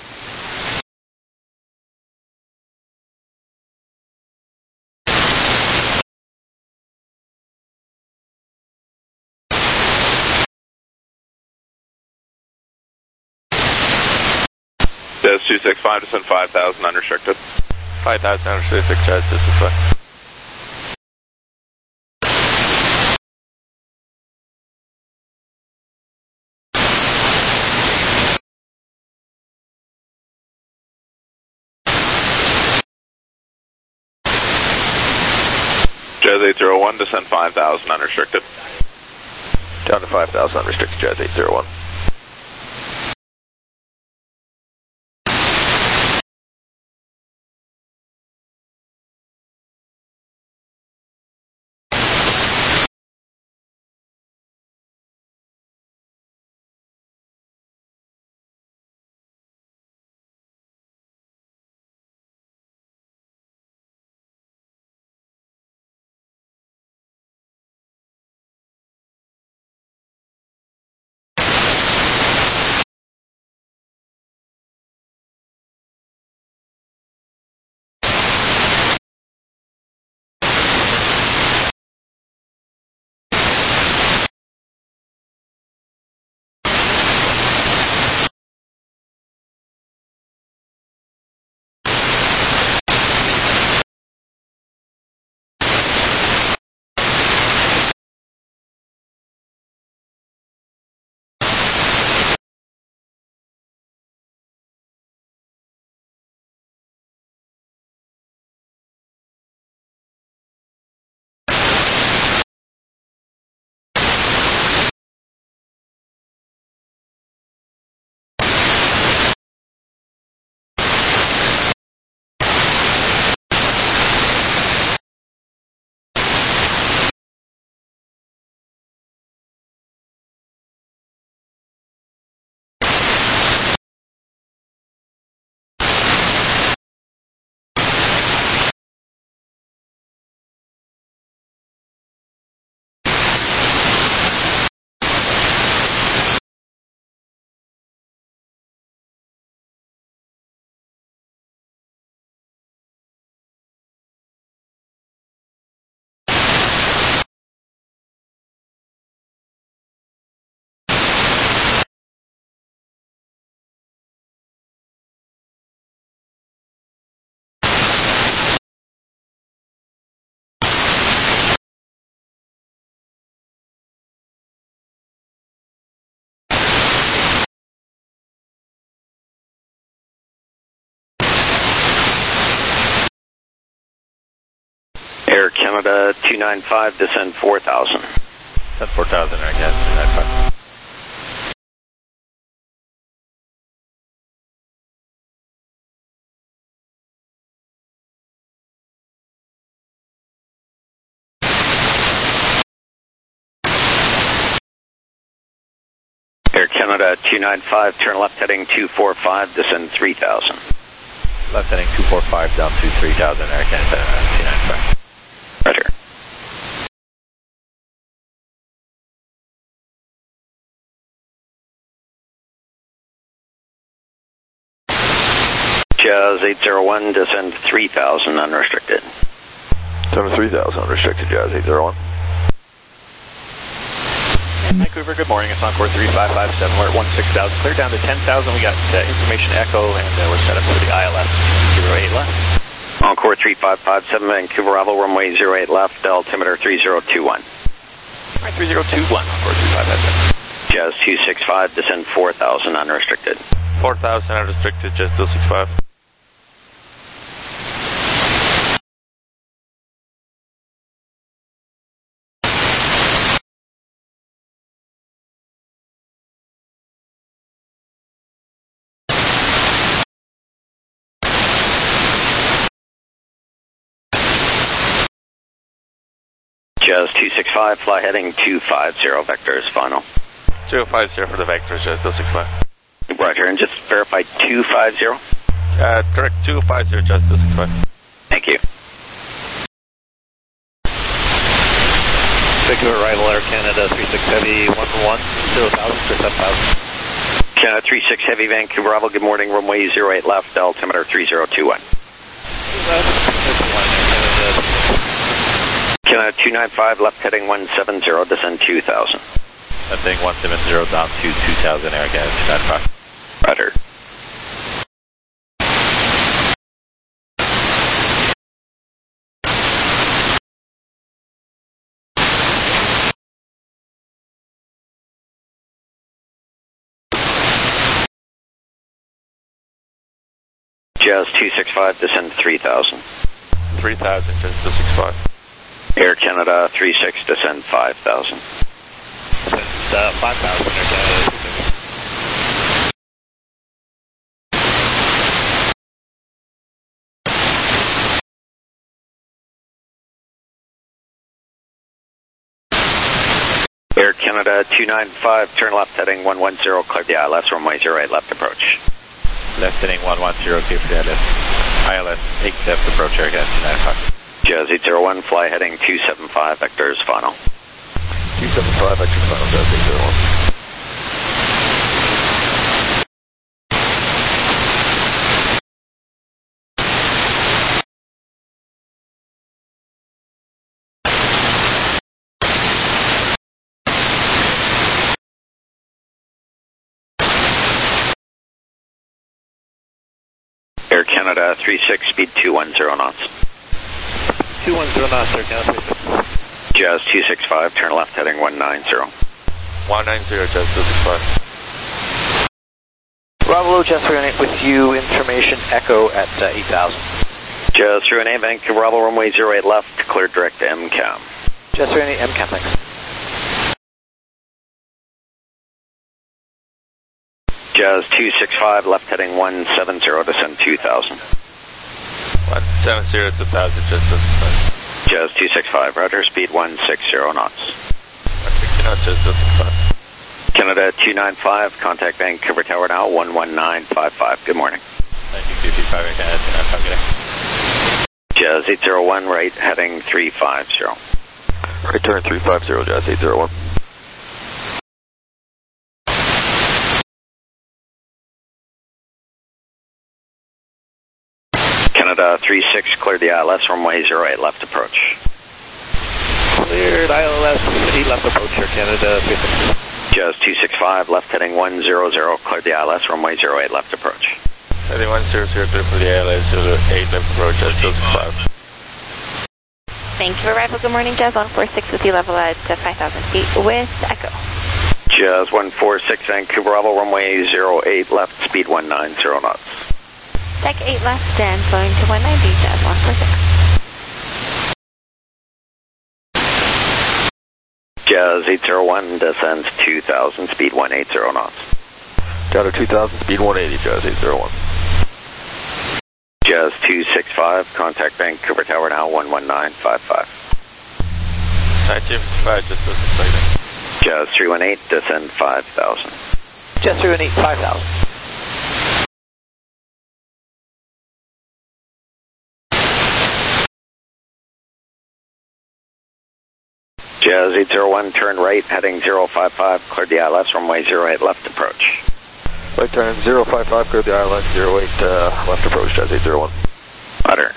Jazz 265, descend 5,000, unrestricted. 5,000 unrestricted, Jazz 265. Jazz 801, descend 5,000, unrestricted. Down to 5,000 unrestricted, Jazz 801. Canada 295, descend 4,000. Descend 4,000, Air Canada 295. Air Canada 295, turn left heading 245, descend 3,000. Left heading 245 down to 3,000, Air Canada 295. Roger. Jazz 801, descend 3,000, unrestricted. Descend 3,000, unrestricted, Jazz 801. Vancouver, good morning. It's Encore 3557. We're at 16,000. Clear down to 10,000. We got information echo, and we're set up for the ILS 08 left. Encore 3557, Vancouver, arrival runway 08 left, altimeter 3021. All right, 3021, Encore 3557. Jazz 265, descend 4,000, unrestricted. 4,000 unrestricted, Jazz 265. Jazz 265, fly heading 250, vector is final. 250 for the vectors, Jazz 265. Roger, and just verify 250? Correct, 250, Jazz 265. Thank you. Vancouver arrival, Air Canada 36 Heavy 110, 0,000 to 7,000. Canada 36 Heavy, Vancouver, arrival, good morning, runway 08 left, altimeter 3021. Canada 295, left heading 170, descend 2,000. Left heading 170 down to 2,000, Air Canada 295. Roger. Jazz 265, descend 3,000. 3,000, Jazz 265. Air Canada 36, descend 5,000. 5,000, Air Canada 265. Air Canada 295, turn left heading 110, clear the ILS, runway 08 left approach. Left heading 110, clear for the ILS 8 left approach, Air Canada 295. Jazz 801, fly heading 275, vector is final. 275, vector final, Jazz 801. Air Canada 36, speed 210 knots. 210 knots, Air Canada 36. Jazz 265, turn left heading 190. 190, Jazz 265. Bravo, Jazz 318 with you, information echo at 8,000. Jazz 318, Vancouver, Bravo, runway 08 left, clear direct to MCAM. Jazz 318, MCAM, thanks. Jazz 265, left heading 170, descend 2,000. 170 to 1,000, Jazz 265. Jazz 265, roger, speed 160 knots. 160 knots, Jazz 265. Canada 295, contact Vancouver Tower now, 11955. Good morning. Thank you, 225, Canada 295, good day. Jazz 801, right heading 350. Right turn 350, Jazz 801. Canada 36, clear the ILS, runway 08 left approach. Cleared ILS 8 left approach here, Canada 36. Jazz 265, left heading 100, clear the ILS, runway 08 left approach. Heading 100, clear for the ILS 08 left approach, Jazz 265. Thank you for arrival. Good morning, Jazz 146 with you level at 5,000 feet with echo. Jazz 146, Vancouver, Bravo, runway 08 left, speed 190 knots. Deck 8 left and flowing to 190, Jazz 146. Jazz 801 descends 2,000, speed 180 knots. Delta 2000, speed 180, Jazz 801. Jazz 265, contact Vancouver Tower now, 11955. 1955, just as exciting. Jazz 318, descend 5,000. Jazz 318, 5,000. Jazz 801, turn right, heading 055, cleared the ILS, runway 08 left approach. Right turn 055, cleared the ILS, 08 left approach, Jazz 801. Utter.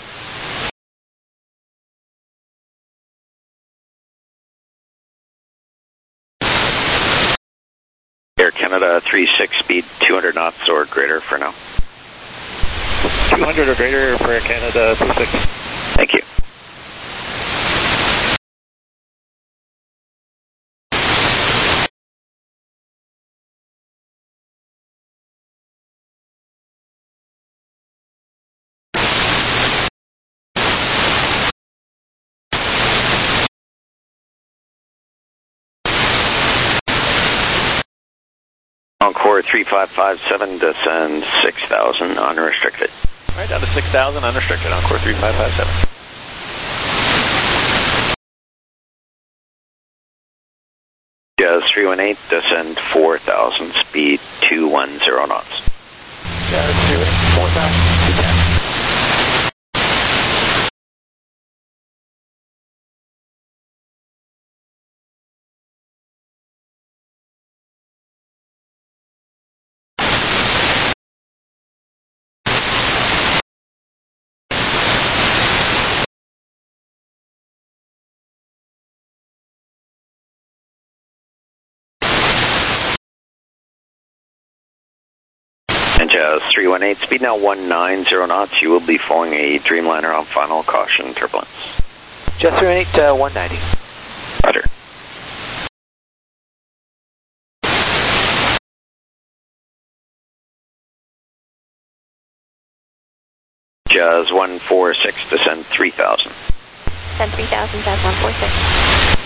Air Canada 36, speed 200 knots or greater for now. 200 or greater for Air Canada 36. Thank you. Encore 3557, descend 6,000, unrestricted. All right, down to 6,000, unrestricted, Encore 3557. Jazz 318, descend 4,000, speed 210 knots. Jazz 318, 4,000, 210. And Jazz 318, speed now 190 knots. You will be following a Dreamliner on final caution turbulence. Jazz 318, 190. Roger. Jazz 146, descend 3,000. Descend 3,000, Jazz 146.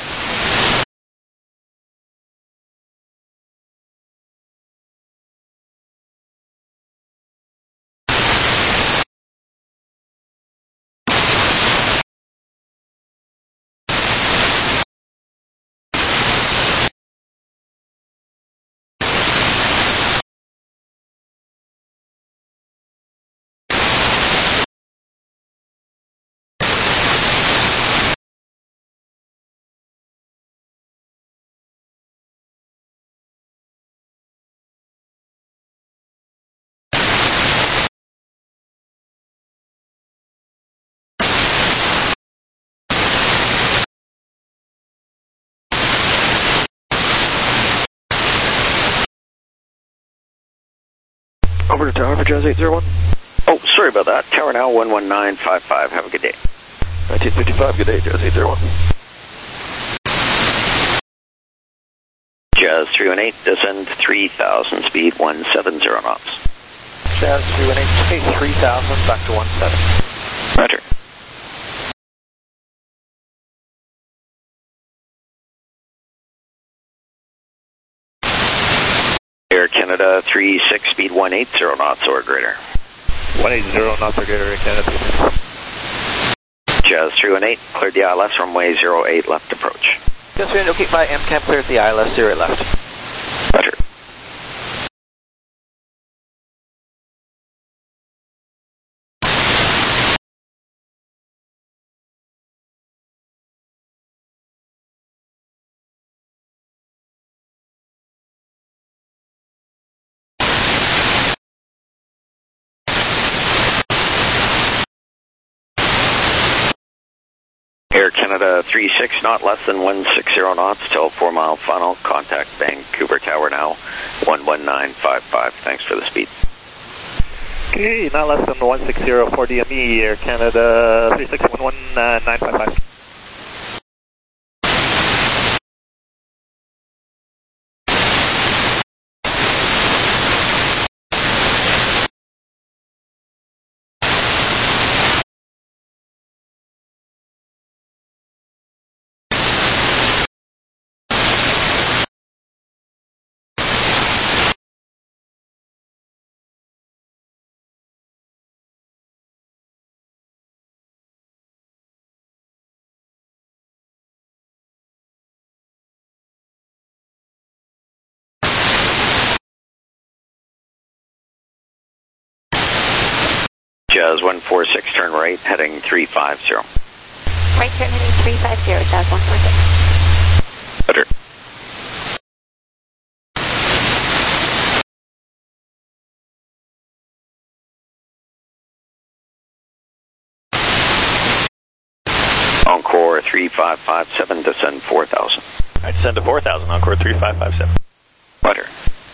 Over to tower for Jazz 801. Oh, sorry about that. Tower now, 11955. Have a good day. 1955, good day, Jazz 801. Jazz 318, descend 3,000, speed 170 knots. Jazz 318, speed 3,000, back to 17. Roger. Air Canada 36, speed 180 knots or greater. 180 knots or greater, Air Canada 36. Jazz 318, cleared the ILS, runway 08 left approach. Jazz 318, okay, my MCAP clears the ILS, 08 left. Roger. Air Canada 36, not less than 160 knots till 4 mile final. Contact Vancouver Tower now, 11955. Thanks for the speed. Okay, not less than 160 for DME, Air Canada 36, 11955. Jazz 146, turn right, heading 350. Right turn heading 350, Jazz 146. Roger. Encore 3557, descend 4,000. Alright, descend to 4,000, Encore 3557. Roger.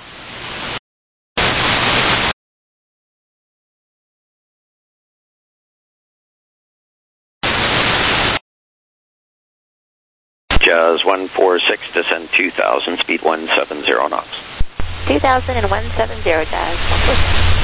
Jazz 146, descend 2,000, speed 170 knots. 2,000 and 170, Jazz 146.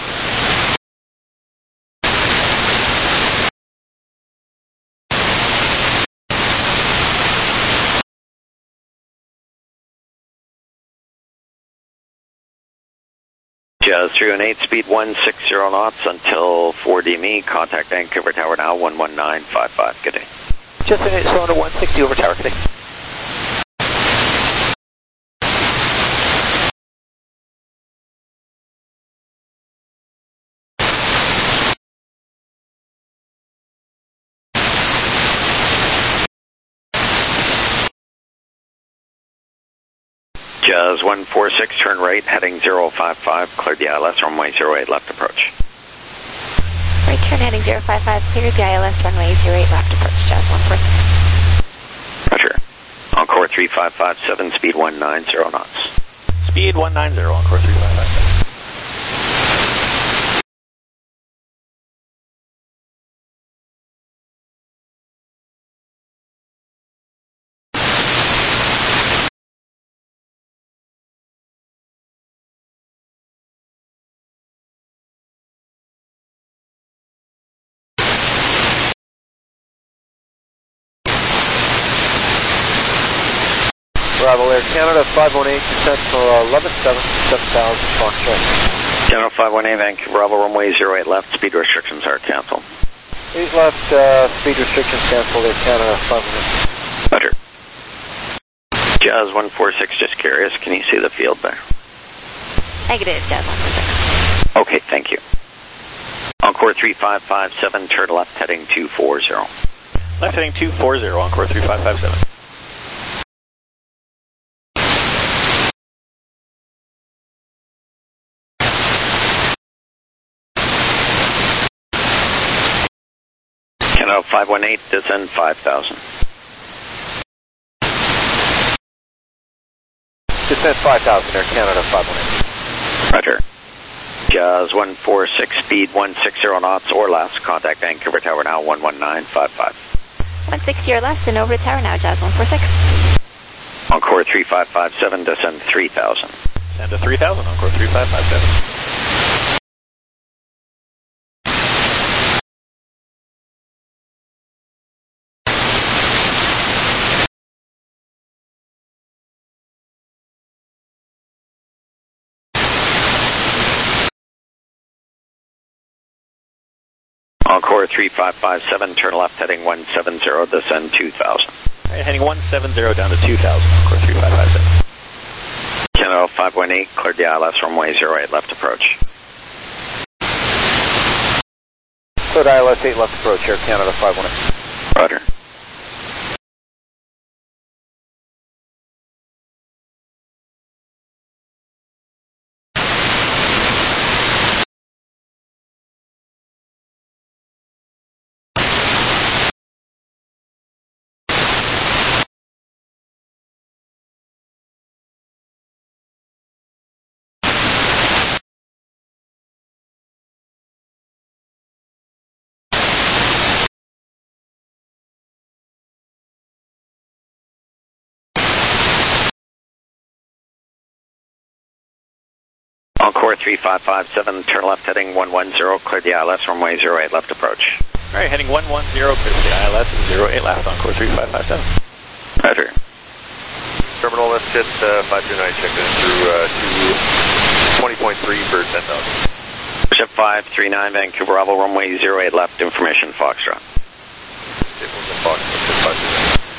Jazz 318, speed 160 knots until 4DME. Contact Vancouver Tower now, 11955. Good day. Just in it, Cylinder 160 over tower. Good day. Jazz 146, turn right, heading 055, cleared the ILS, runway 08 left approach. Right turn heading 055, cleared the ILS, runway 08 left approach, Jazz 146. Roger. Encore 3557, speed 190 knots. Speed 190, Encore 3557. Bravo Air Canada 518, descent for 11,700, 7,000, Foxtrot. Channel 518, Vancouver Bravo, runway 08 left, speed restrictions are canceled. Please left, speed restrictions canceled, Air Canada 518. Roger. Jazz 146, just curious, can you see the field there? Negative, Jazz 146. Okay, thank you. Encore 3557, turn left, heading 240. Left heading 240, Encore 3557. Canada 518, descend 5,000. Descent 5,000, Air Canada 518. Roger. Jazz 146, speed 160 knots or less. Contact Vancouver Tower now, 11955. 160 or less, and over to tower now, Jazz 146. Encore 3557, descend 3,000. Descend to 3,000, Encore 3557. Encore 3557, turn left heading 170, descend 2,000. Alright, heading 170 down to 2,000, Encore 3557. Canada 518, cleared the ILS, runway 08 left approach. Cleared ILS 8 left approach, Air Canada 518. Roger. Encore 3557, turn left heading 110, cleared the ILS, runway 08 left approach. Alright, heading 110, cleared the ILS, 08 left, Encore 3557. Roger. Terminal, let's hit 529, check in through 20.3 for 10,000. Ship 539, Vancouver Bravo, runway 08 left, information Foxtrot. Foxtrot, 529.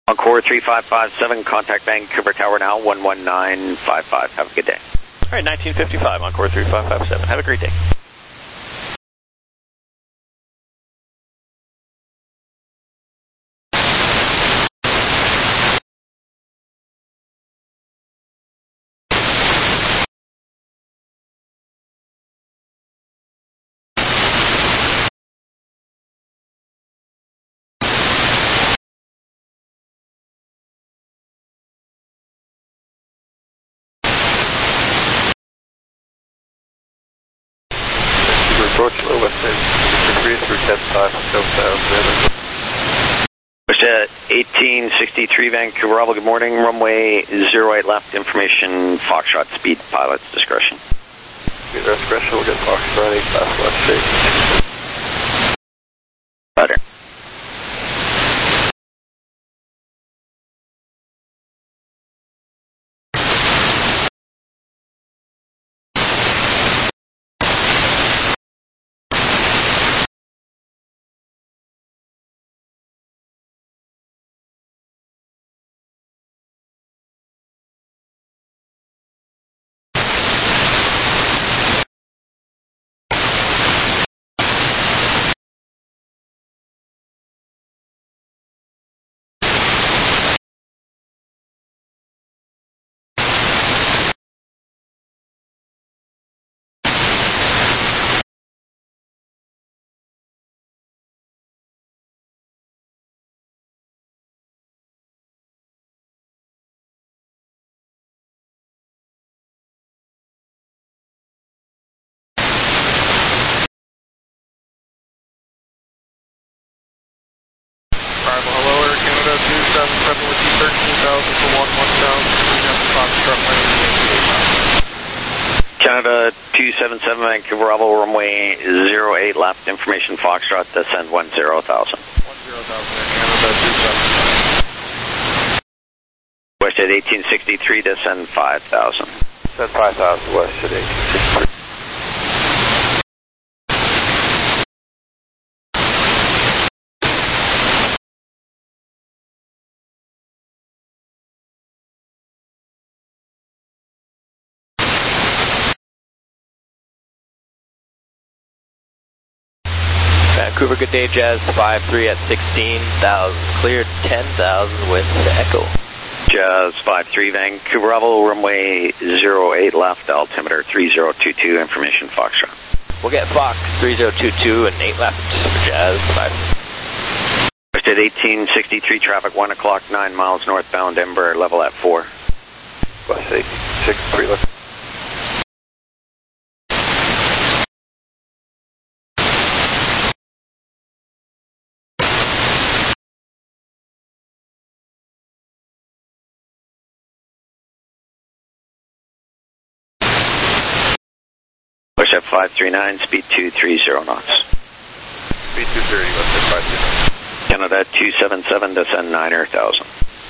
Encore 3557, contact Vancouver Tower now, 11955. Have a good day. All right, 1955, Encore 3557. Have a great day. Approach low west degree through 10-5, 7,000. 1863 Vancouver, Bravo, good morning. Runway 08 left, information, Foxtrot, speed, pilot's discretion. Speed discretion, we'll get Foxtrot 8 left, left 8. Better. Hello, Air Canada 277 with you, 13,000 for 11,000. We have the Foxtrot running. Canada 277 Vancouver, Bravo, runway 08 left, information, Foxtrot, descend 10,000. 10,000, Canada 277. West at 1863, descend 5,000. Descend 5,000 west at 1863. Vancouver, good day, Jazz 53 at 16,000, cleared 10,000 with Echo. Jazz 53 Vancouver, Bravo, runway 08 left, altimeter 3022, information, Foxtrot. We'll get Fox 3022 and 8 left for Jazz 5. West at 1863, traffic 1 o'clock, 9 miles northbound, Embraer level at 4. West 1863 left. Push up 539, speed 230 knots. Speed 230, west at 539. Canada 277, descend 9,000.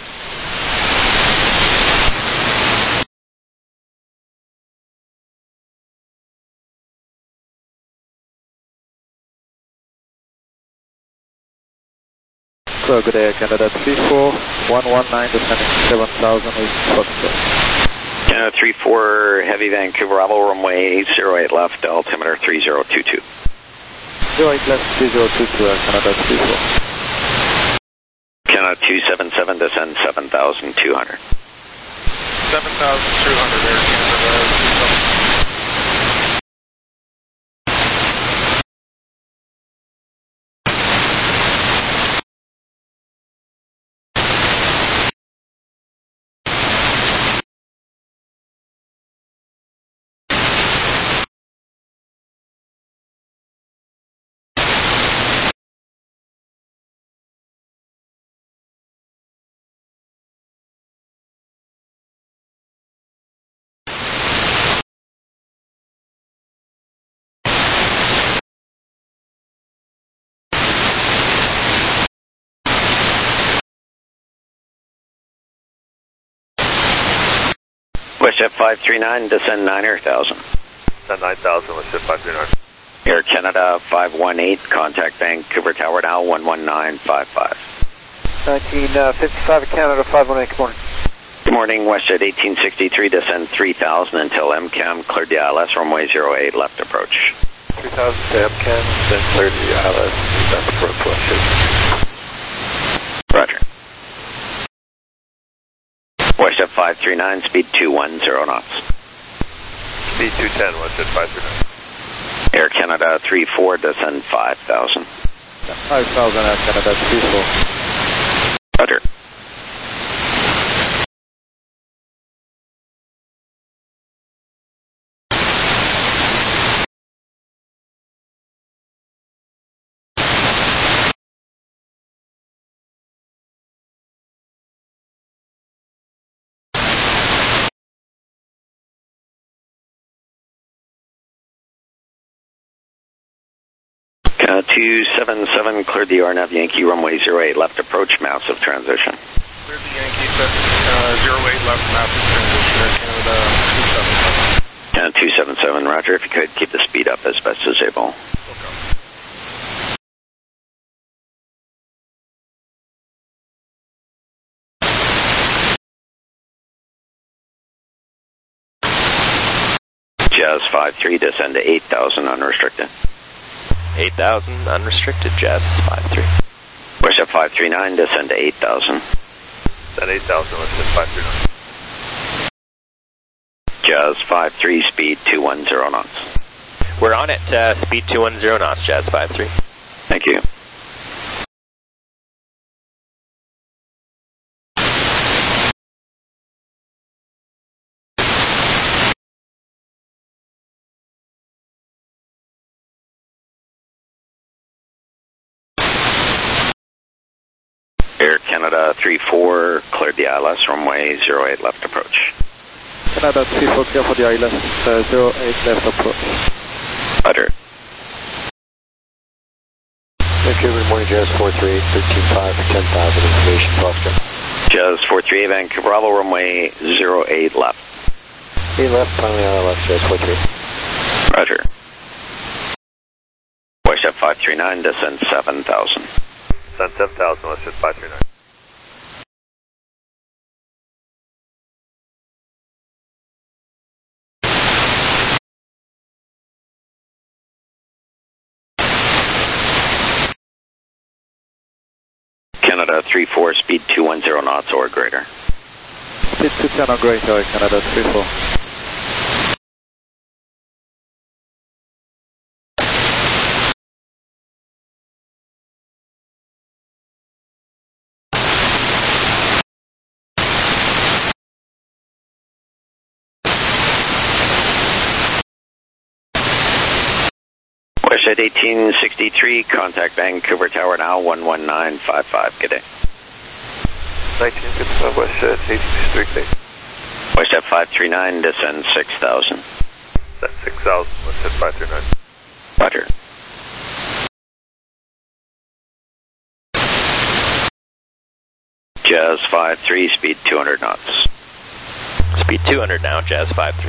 So good day, Canada 34119, descending 7,000 with Foxtrot. Canada 34 Heavy Vancouver, Bravo, runway 08 left, altimeter 3022. 08 left 3022, Canada 34. Canada 277, descend 7,200. 7,200, Air Canada 277. WestJet 539, descend 9,000. Descend 9,000, WestJet 539. Air Canada 518, contact Vancouver Tower now, 11955. 1955 Canada 518, good morning. Good morning, WestJet 1863, descend 3000 until MCAM, cleared the ILS, runway 08, left approach. 3000 to MCAM, then cleared the ILS, left approach, WestJet. Roger. WestJet 539, speed 210 knots. Speed 210, WestJet 539. Air Canada 34, descend 5000. 5000 Air Canada 34. Roger. Canada 277, cleared the RNAV Yankee, runway 08, left approach, massive transition. Cleared the Yankee, 08 left, massive transition, Air Canada 277. Canada 277, roger. If you could, keep the speed up as best as able. Jazz 53, descend to 8,000 unrestricted. 8,000 unrestricted, Jazz 53. WestJet 539, descend to 8,000. At 8,000, WestJet 539. Jazz 53, speed 210 knots. We're on at speed 210 knots, Jazz 53. Thank you. Air Canada 34, cleared the ILS, runway 08, left approach. Canada 34, clear for the ILS, 08 left approach. Roger. Vancouver, good morning, Jazz 43, 13.5 for 10,000, information, Foxtrot. Jazz 43, Vancouver, Bravo, runway 08, left. 8 left, finally ILS, Jazz 43. Roger. WestJet 539, descend 7,000. Descend 7,000, WestJet 539. Canada 34, speed 210 knots or greater. Speed 210 or greater, Air Canada 34. WestJet 1863, contact Vancouver Tower now, 11955, good day. 1955, WestJet 1863, good day. WestJet 539, descend 6,000. That's 6,000, WestJet 539. Roger. Jazz 53, speed 200 knots. Speed 200 now, Jazz 53.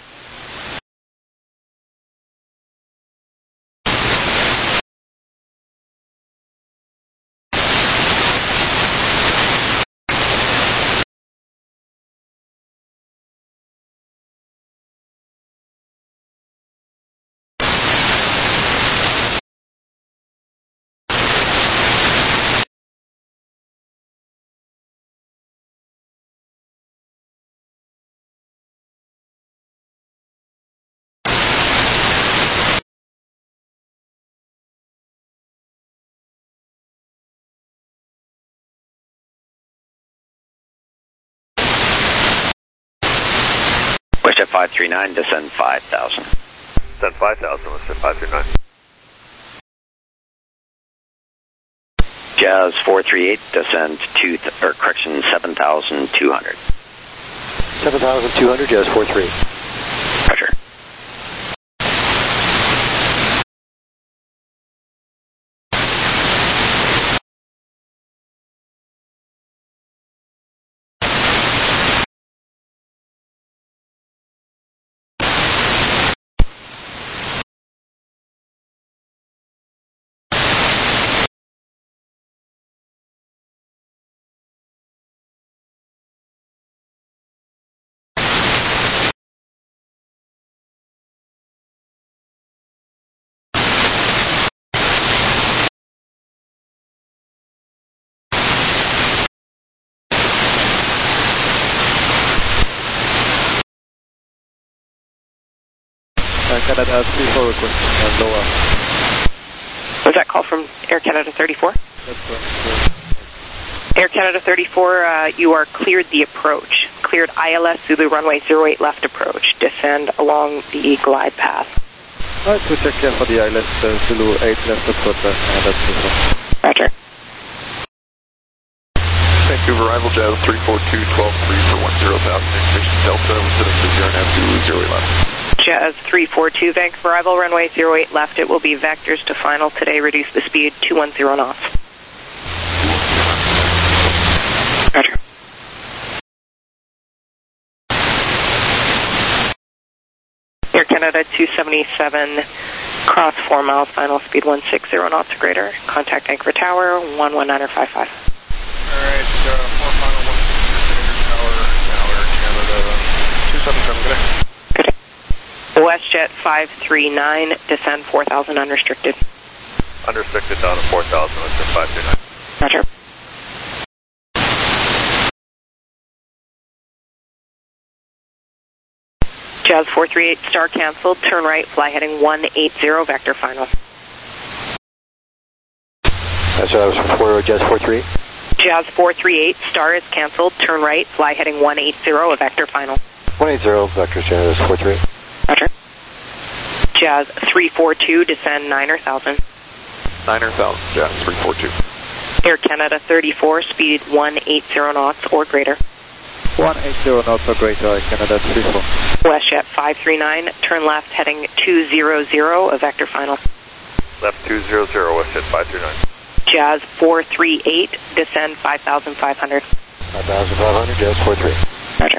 WestJet 539, descend 5,000. Descend 5,000, WestJet 539. Jazz 438, descend 7,200. 7,200, Jazz 43. Roger. Canada 34 requesting lower. Was that call from Air Canada 34? That's correct. Air Canada 34, you are cleared the approach. Cleared ILS Zulu runway 08 left approach. Descend along the glide path. Alright, so check here for the ILS Zulu 8 left approach, Canada 34. Roger. Vancouver arrival, Jazz 342, 12-3 for 10,000, information Delta, we're setting to 0 Zulu 08 left. Jazz 342, Vancouver arrival, runway 08 left. It will be vectors to final today. Reduce the speed 210 knots. Roger. Air Canada 277, cross 4 miles, final speed 160 knots or greater. Contact Anchor Tower 11955. Alright, 4 final 160 Tower, now Air Canada 277, good day. Good day. WestJet 539, descend 4,000 unrestricted. Unrestricted down to 4,000, let's go 529. Roger. Jazz 438, star canceled, turn right, fly heading 180, vector final. That's what I was for, Jazz 438. Jazz 438, star is canceled, turn right, fly heading 180, a vector final. 180, vector Jazz 438. Roger. Jazz 342, descend 9,000. 9,000, Jazz 342. Air Canada 34, speed 180 knots or greater. 180 knots or greater, Canada 34. WestJet 539, turn left heading 200, a vector final. Left 200, WestJet 539. Jazz 438, descend 5,500. 5,500, Jazz 438. Roger.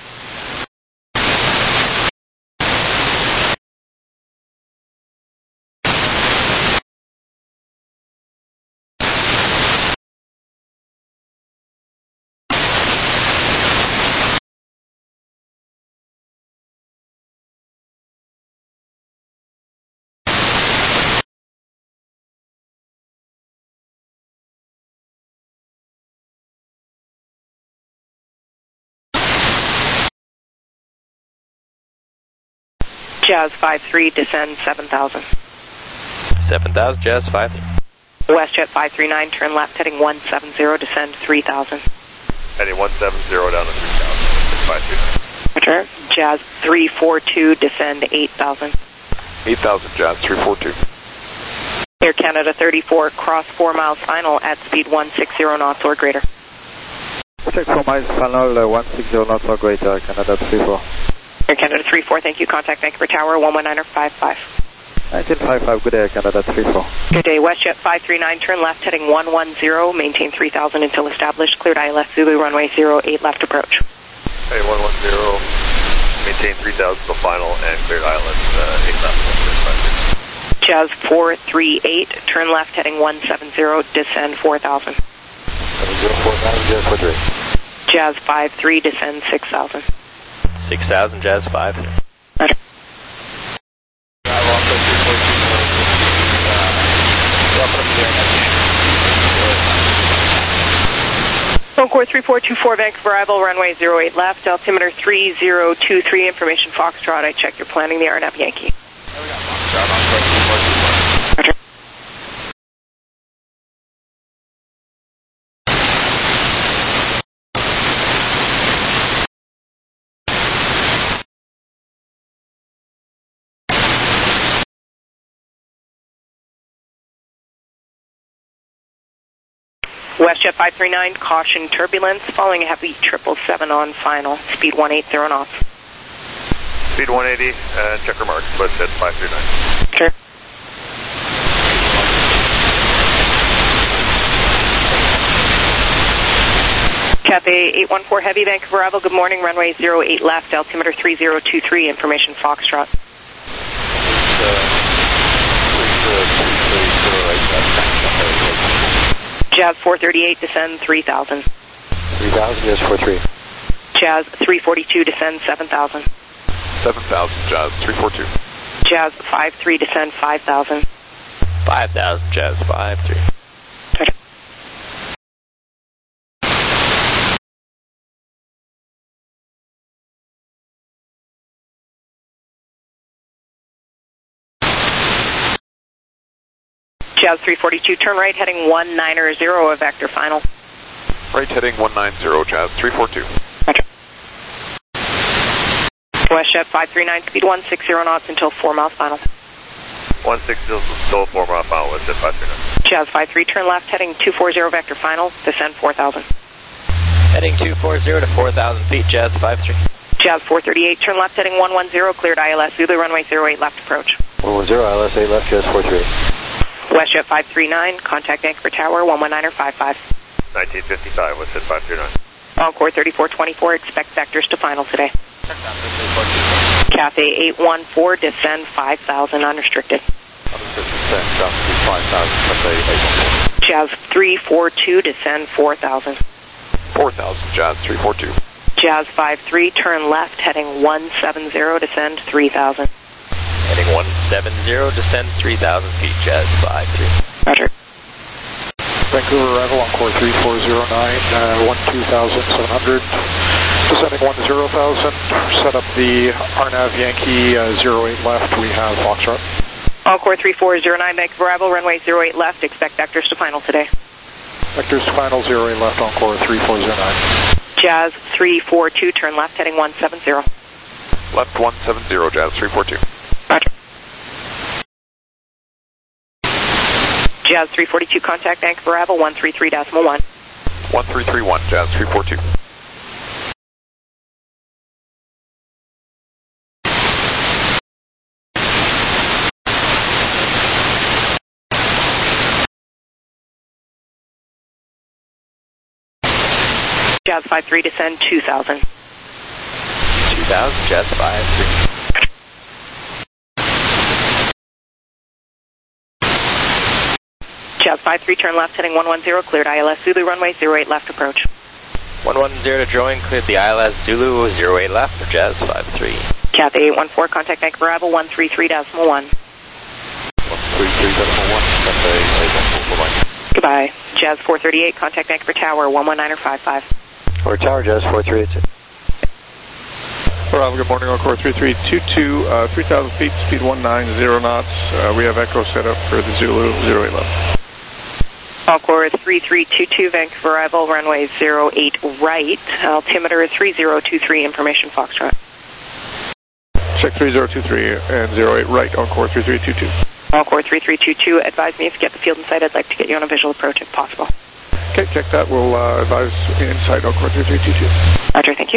Jazz 53, descend 7,000. 7,000, Jazz 5. WestJet 539, turn left heading 170, descend 3,000. Heading 170 down to 3,000, 529. Roger. Jazz 342, descend 8,000. 8,000, Jazz 342. Air Canada 34, cross 4 miles final at speed 160 knots or greater. Check 4 miles final, 160 knots or greater, Canada 34. Air Canada 34, thank you. Contact Vancouver Tower 11955. 1955, good day, Canada 34. Good day, WestJet 539, turn left heading 110, maintain 3,000 until established. Cleared ILS Zulu runway 08 left approach. Hey, 110, maintain 3,000 till final and cleared ILS 8 left. Jazz 438, turn left heading 170, descend 4,000. 4,000, Jazz 438. Jazz 53, descend 6,000. 6,000, Jazz 5. Roger. Core 3424, Vancouver arrival, runway 08 left, altimeter 3023, information Foxtrot. I check you're planning the RNAV Yankee. Roger. WestJet 539, caution turbulence, following a heavy 777 on final, speed 180 knots. Speed 180, checker mark, WestJet 539. Sure. Cathay 814 Heavy, Vancouver arrival, good morning, runway 08 left, altimeter 3023, information Foxtrot. Jazz 438, descend 3,000. 3,000, Jazz 43. Jazz 342, descend 7,000. 7,000, Jazz 342. Jazz 53, descend 5,000. 5,000, Jazz 53. Jazz 342, turn right heading 190 of vector final. Right heading 190, Jazz 342. Roger. WestJet 539, speed 160 knots until 4 miles final. 160 still 4 mile final, WestJet 539. Jazz 53, turn left heading 240 vector final, descend 4,000. Heading 240 to 4,000 feet, Jazz 53. Jazz 438, turn left heading 110, cleared ILS, Zulu runway 08 left approach. 110, ILS 8 left, Jazz 438. WestJet 539, contact Anchor Tower 119er 55. 1955, WestJet 539. Encore 3424, expect vectors to final today. Cathay 814, descend 5,000 unrestricted. Jazz 342, descend 4,000. 4,000, Jazz 342. Jazz 53, turn left heading 170, descend 3,000. Heading 170, descend 3,000 feet, Jazz 53. Roger. Vancouver arrival on Core 3409, 12,700, descending 10,000, set up the RNAV Yankee 08 left, we have Foxtrot. Encore 3409, Vancouver arrival, runway 08 left, expect vectors to final today. Vectors to final 08 left on Core 3409. Jazz 342, turn left heading 170. Left 170, Jazz 342. Roger. Jazz 342, contact Vancouver arrival 133.1. 1331, Jazz 342. Jazz 53, descend 2,000. 2,000, Jazz 53. Jazz 53, turn left heading 110, cleared ILS Zulu runway 08 left approach. 110 to join, cleared the ILS Zulu 08 left for Jazz 53. Cathay 814, contact Vancouver arrival 133.1. 133.1, Cathay 814, Goodbye. Jazz 438, contact Vancouver Tower 119er 55. Or Tower, Jazz 438. Good morning, on Core 3322, 3,000 feet, speed 190 knots. We have Echo set up for the Zulu 08 left. Encore 3322, Vancouver arrival, runway 08 right, altimeter 3023, information Foxtrot. Check 3023 and 08 right on Core 3322. Encore 3322, advise me if you get the field in sight. I'd like to get you on a visual approach if possible. Okay, check that. We'll advise insight on Core 3322. Roger, thank you.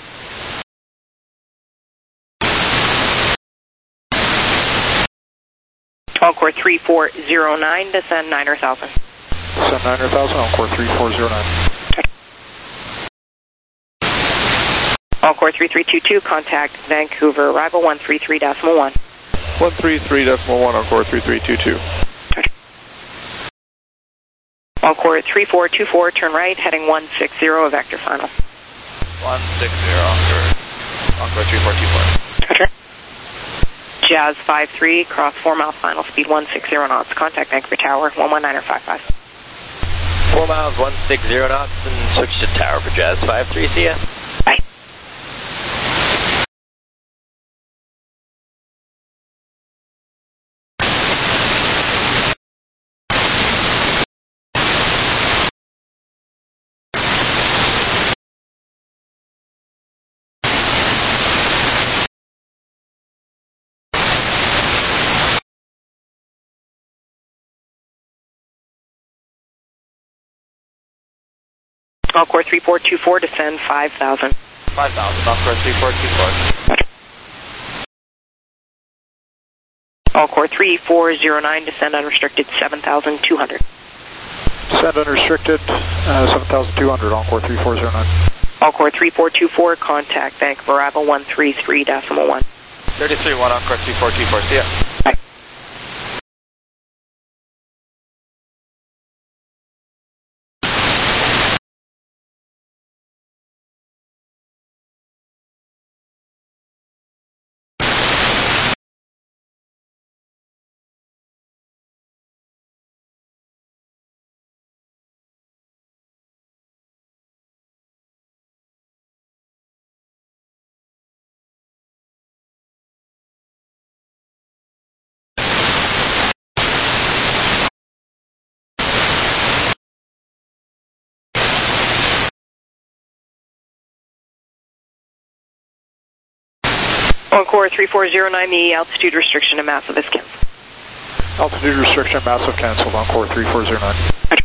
Encore 3409, descend 9,000. Descend 9,000 on Core 3409. Encore 3322, contact Vancouver arrival 133.1. 133.1 on Core 3322. Encore 3424, turn right, heading 160, vector final. 160, Encore 3424. Roger. Jazz 53, cross 4 miles final, speed 160 knots. Contact Vancouver Tower 119er 55. 4 miles, 160 knots, and switch to Tower for Jazz 53. See ya. Bye. Encore 3424, descend 5,000. 5,000, Encore 3424. Encore 3409, descend unrestricted 7,200. Descend unrestricted 7,200 on Core 3409. Encore 3424, contact Vancouver arrival 133.1. 33-1, Encore 3424. See ya. Bye. Encore 3409, the altitude restriction and massive is canceled. Altitude restriction, massive canceled. Encore 3409. Roger.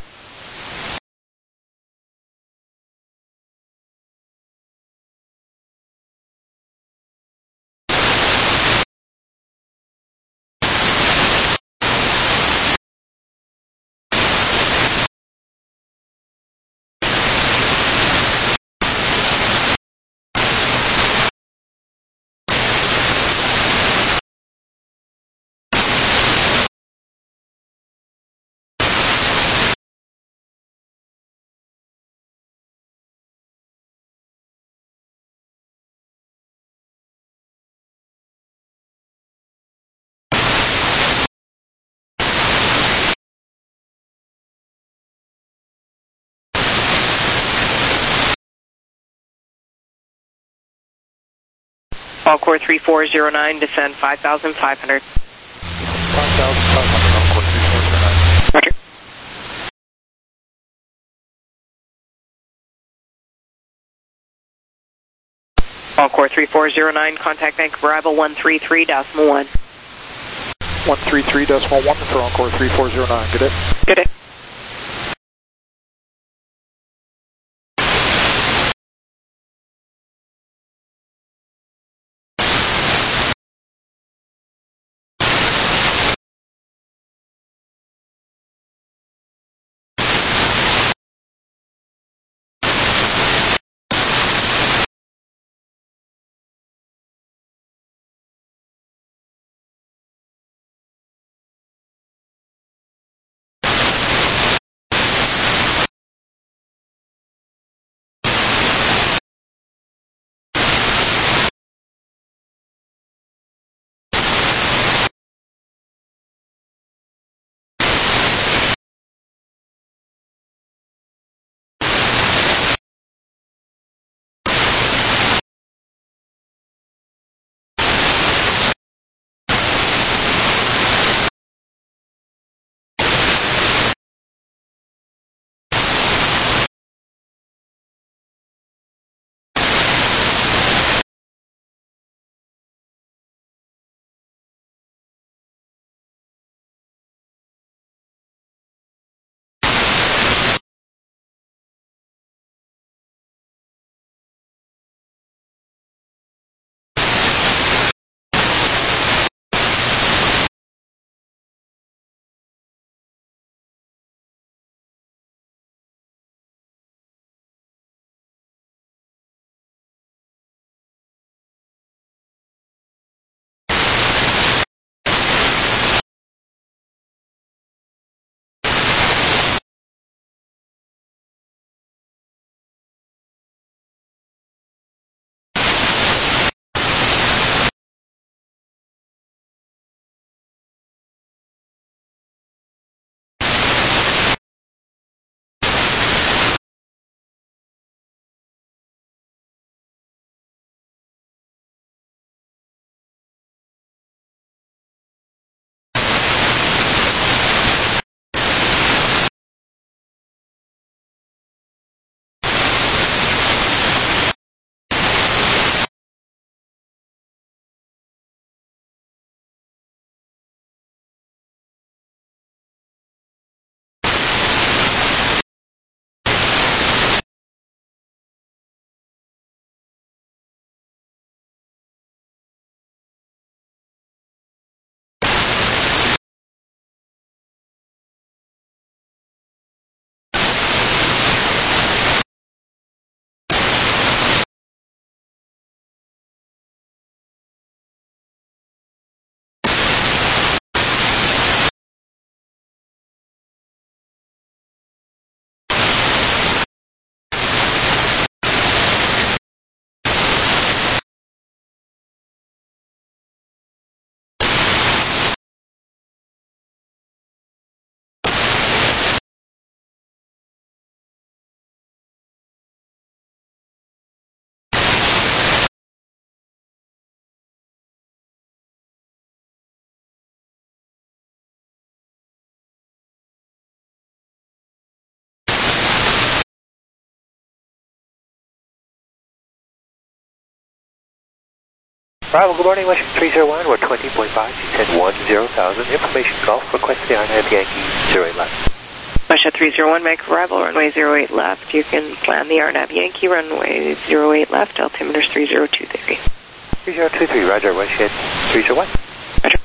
Encore 3409, descend 5,500. 5,500, Encore 3409. Roger. Encore 3409, contact Vancouver arrival 133.1. 133.1 for Encore 3409. Good day. Good day. Bravo, good morning, Western 301, we're 20.5, descend 10,000, information Golf, request the RNAV Yankee 08 left. Western 301, make arrival, runway 08 left. You can plan the RNAV Yankee, runway 08 left, altimeter 3023. 3023, roger, Western 301. Roger.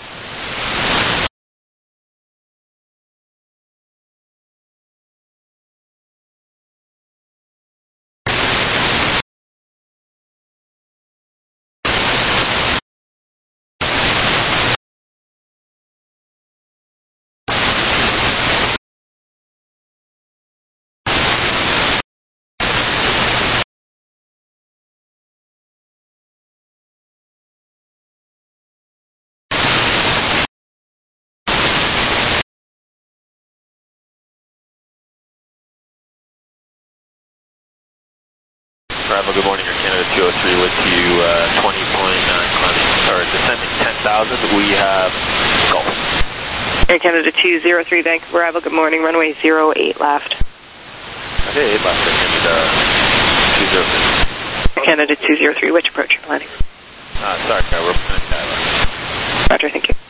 Bravo, good morning, Air Canada 203 with you, 20.9 climbing, or descending 10,000. We have Golf. Air Canada 203, Vancouver, Bravo, good morning, runway 08 left. Okay, 8 left, and 203. Air Canada 203, which approach you're planning? Sorry, we're planning Roger, thank you.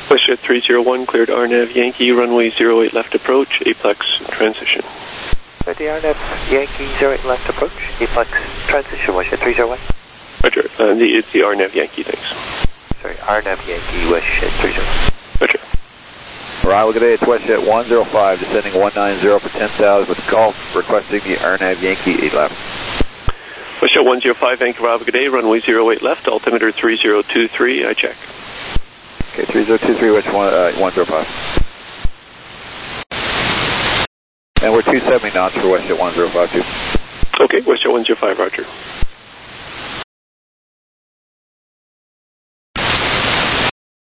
WestJet 301, cleared RNAV Yankee, runway 08 left approach, aplex transition. The RNAV Yankee 08 left approach, aplex transition, WestJet 301. Roger, it's the RNAV Yankee, thanks. Sorry, RNAV Yankee, WestJet 301. Roger. Arrival good day, it's WestJet 105, descending 190 for 10,000 with Golf, requesting the RNAV Yankee 8 left. WestJet 105, Vancouver, Arrival good day, runway 08 left, altimeter 3023, I check. Okay, 3023, which 105. And we're 270 knots for WestJet 1052. Okay, WestJet 105, roger.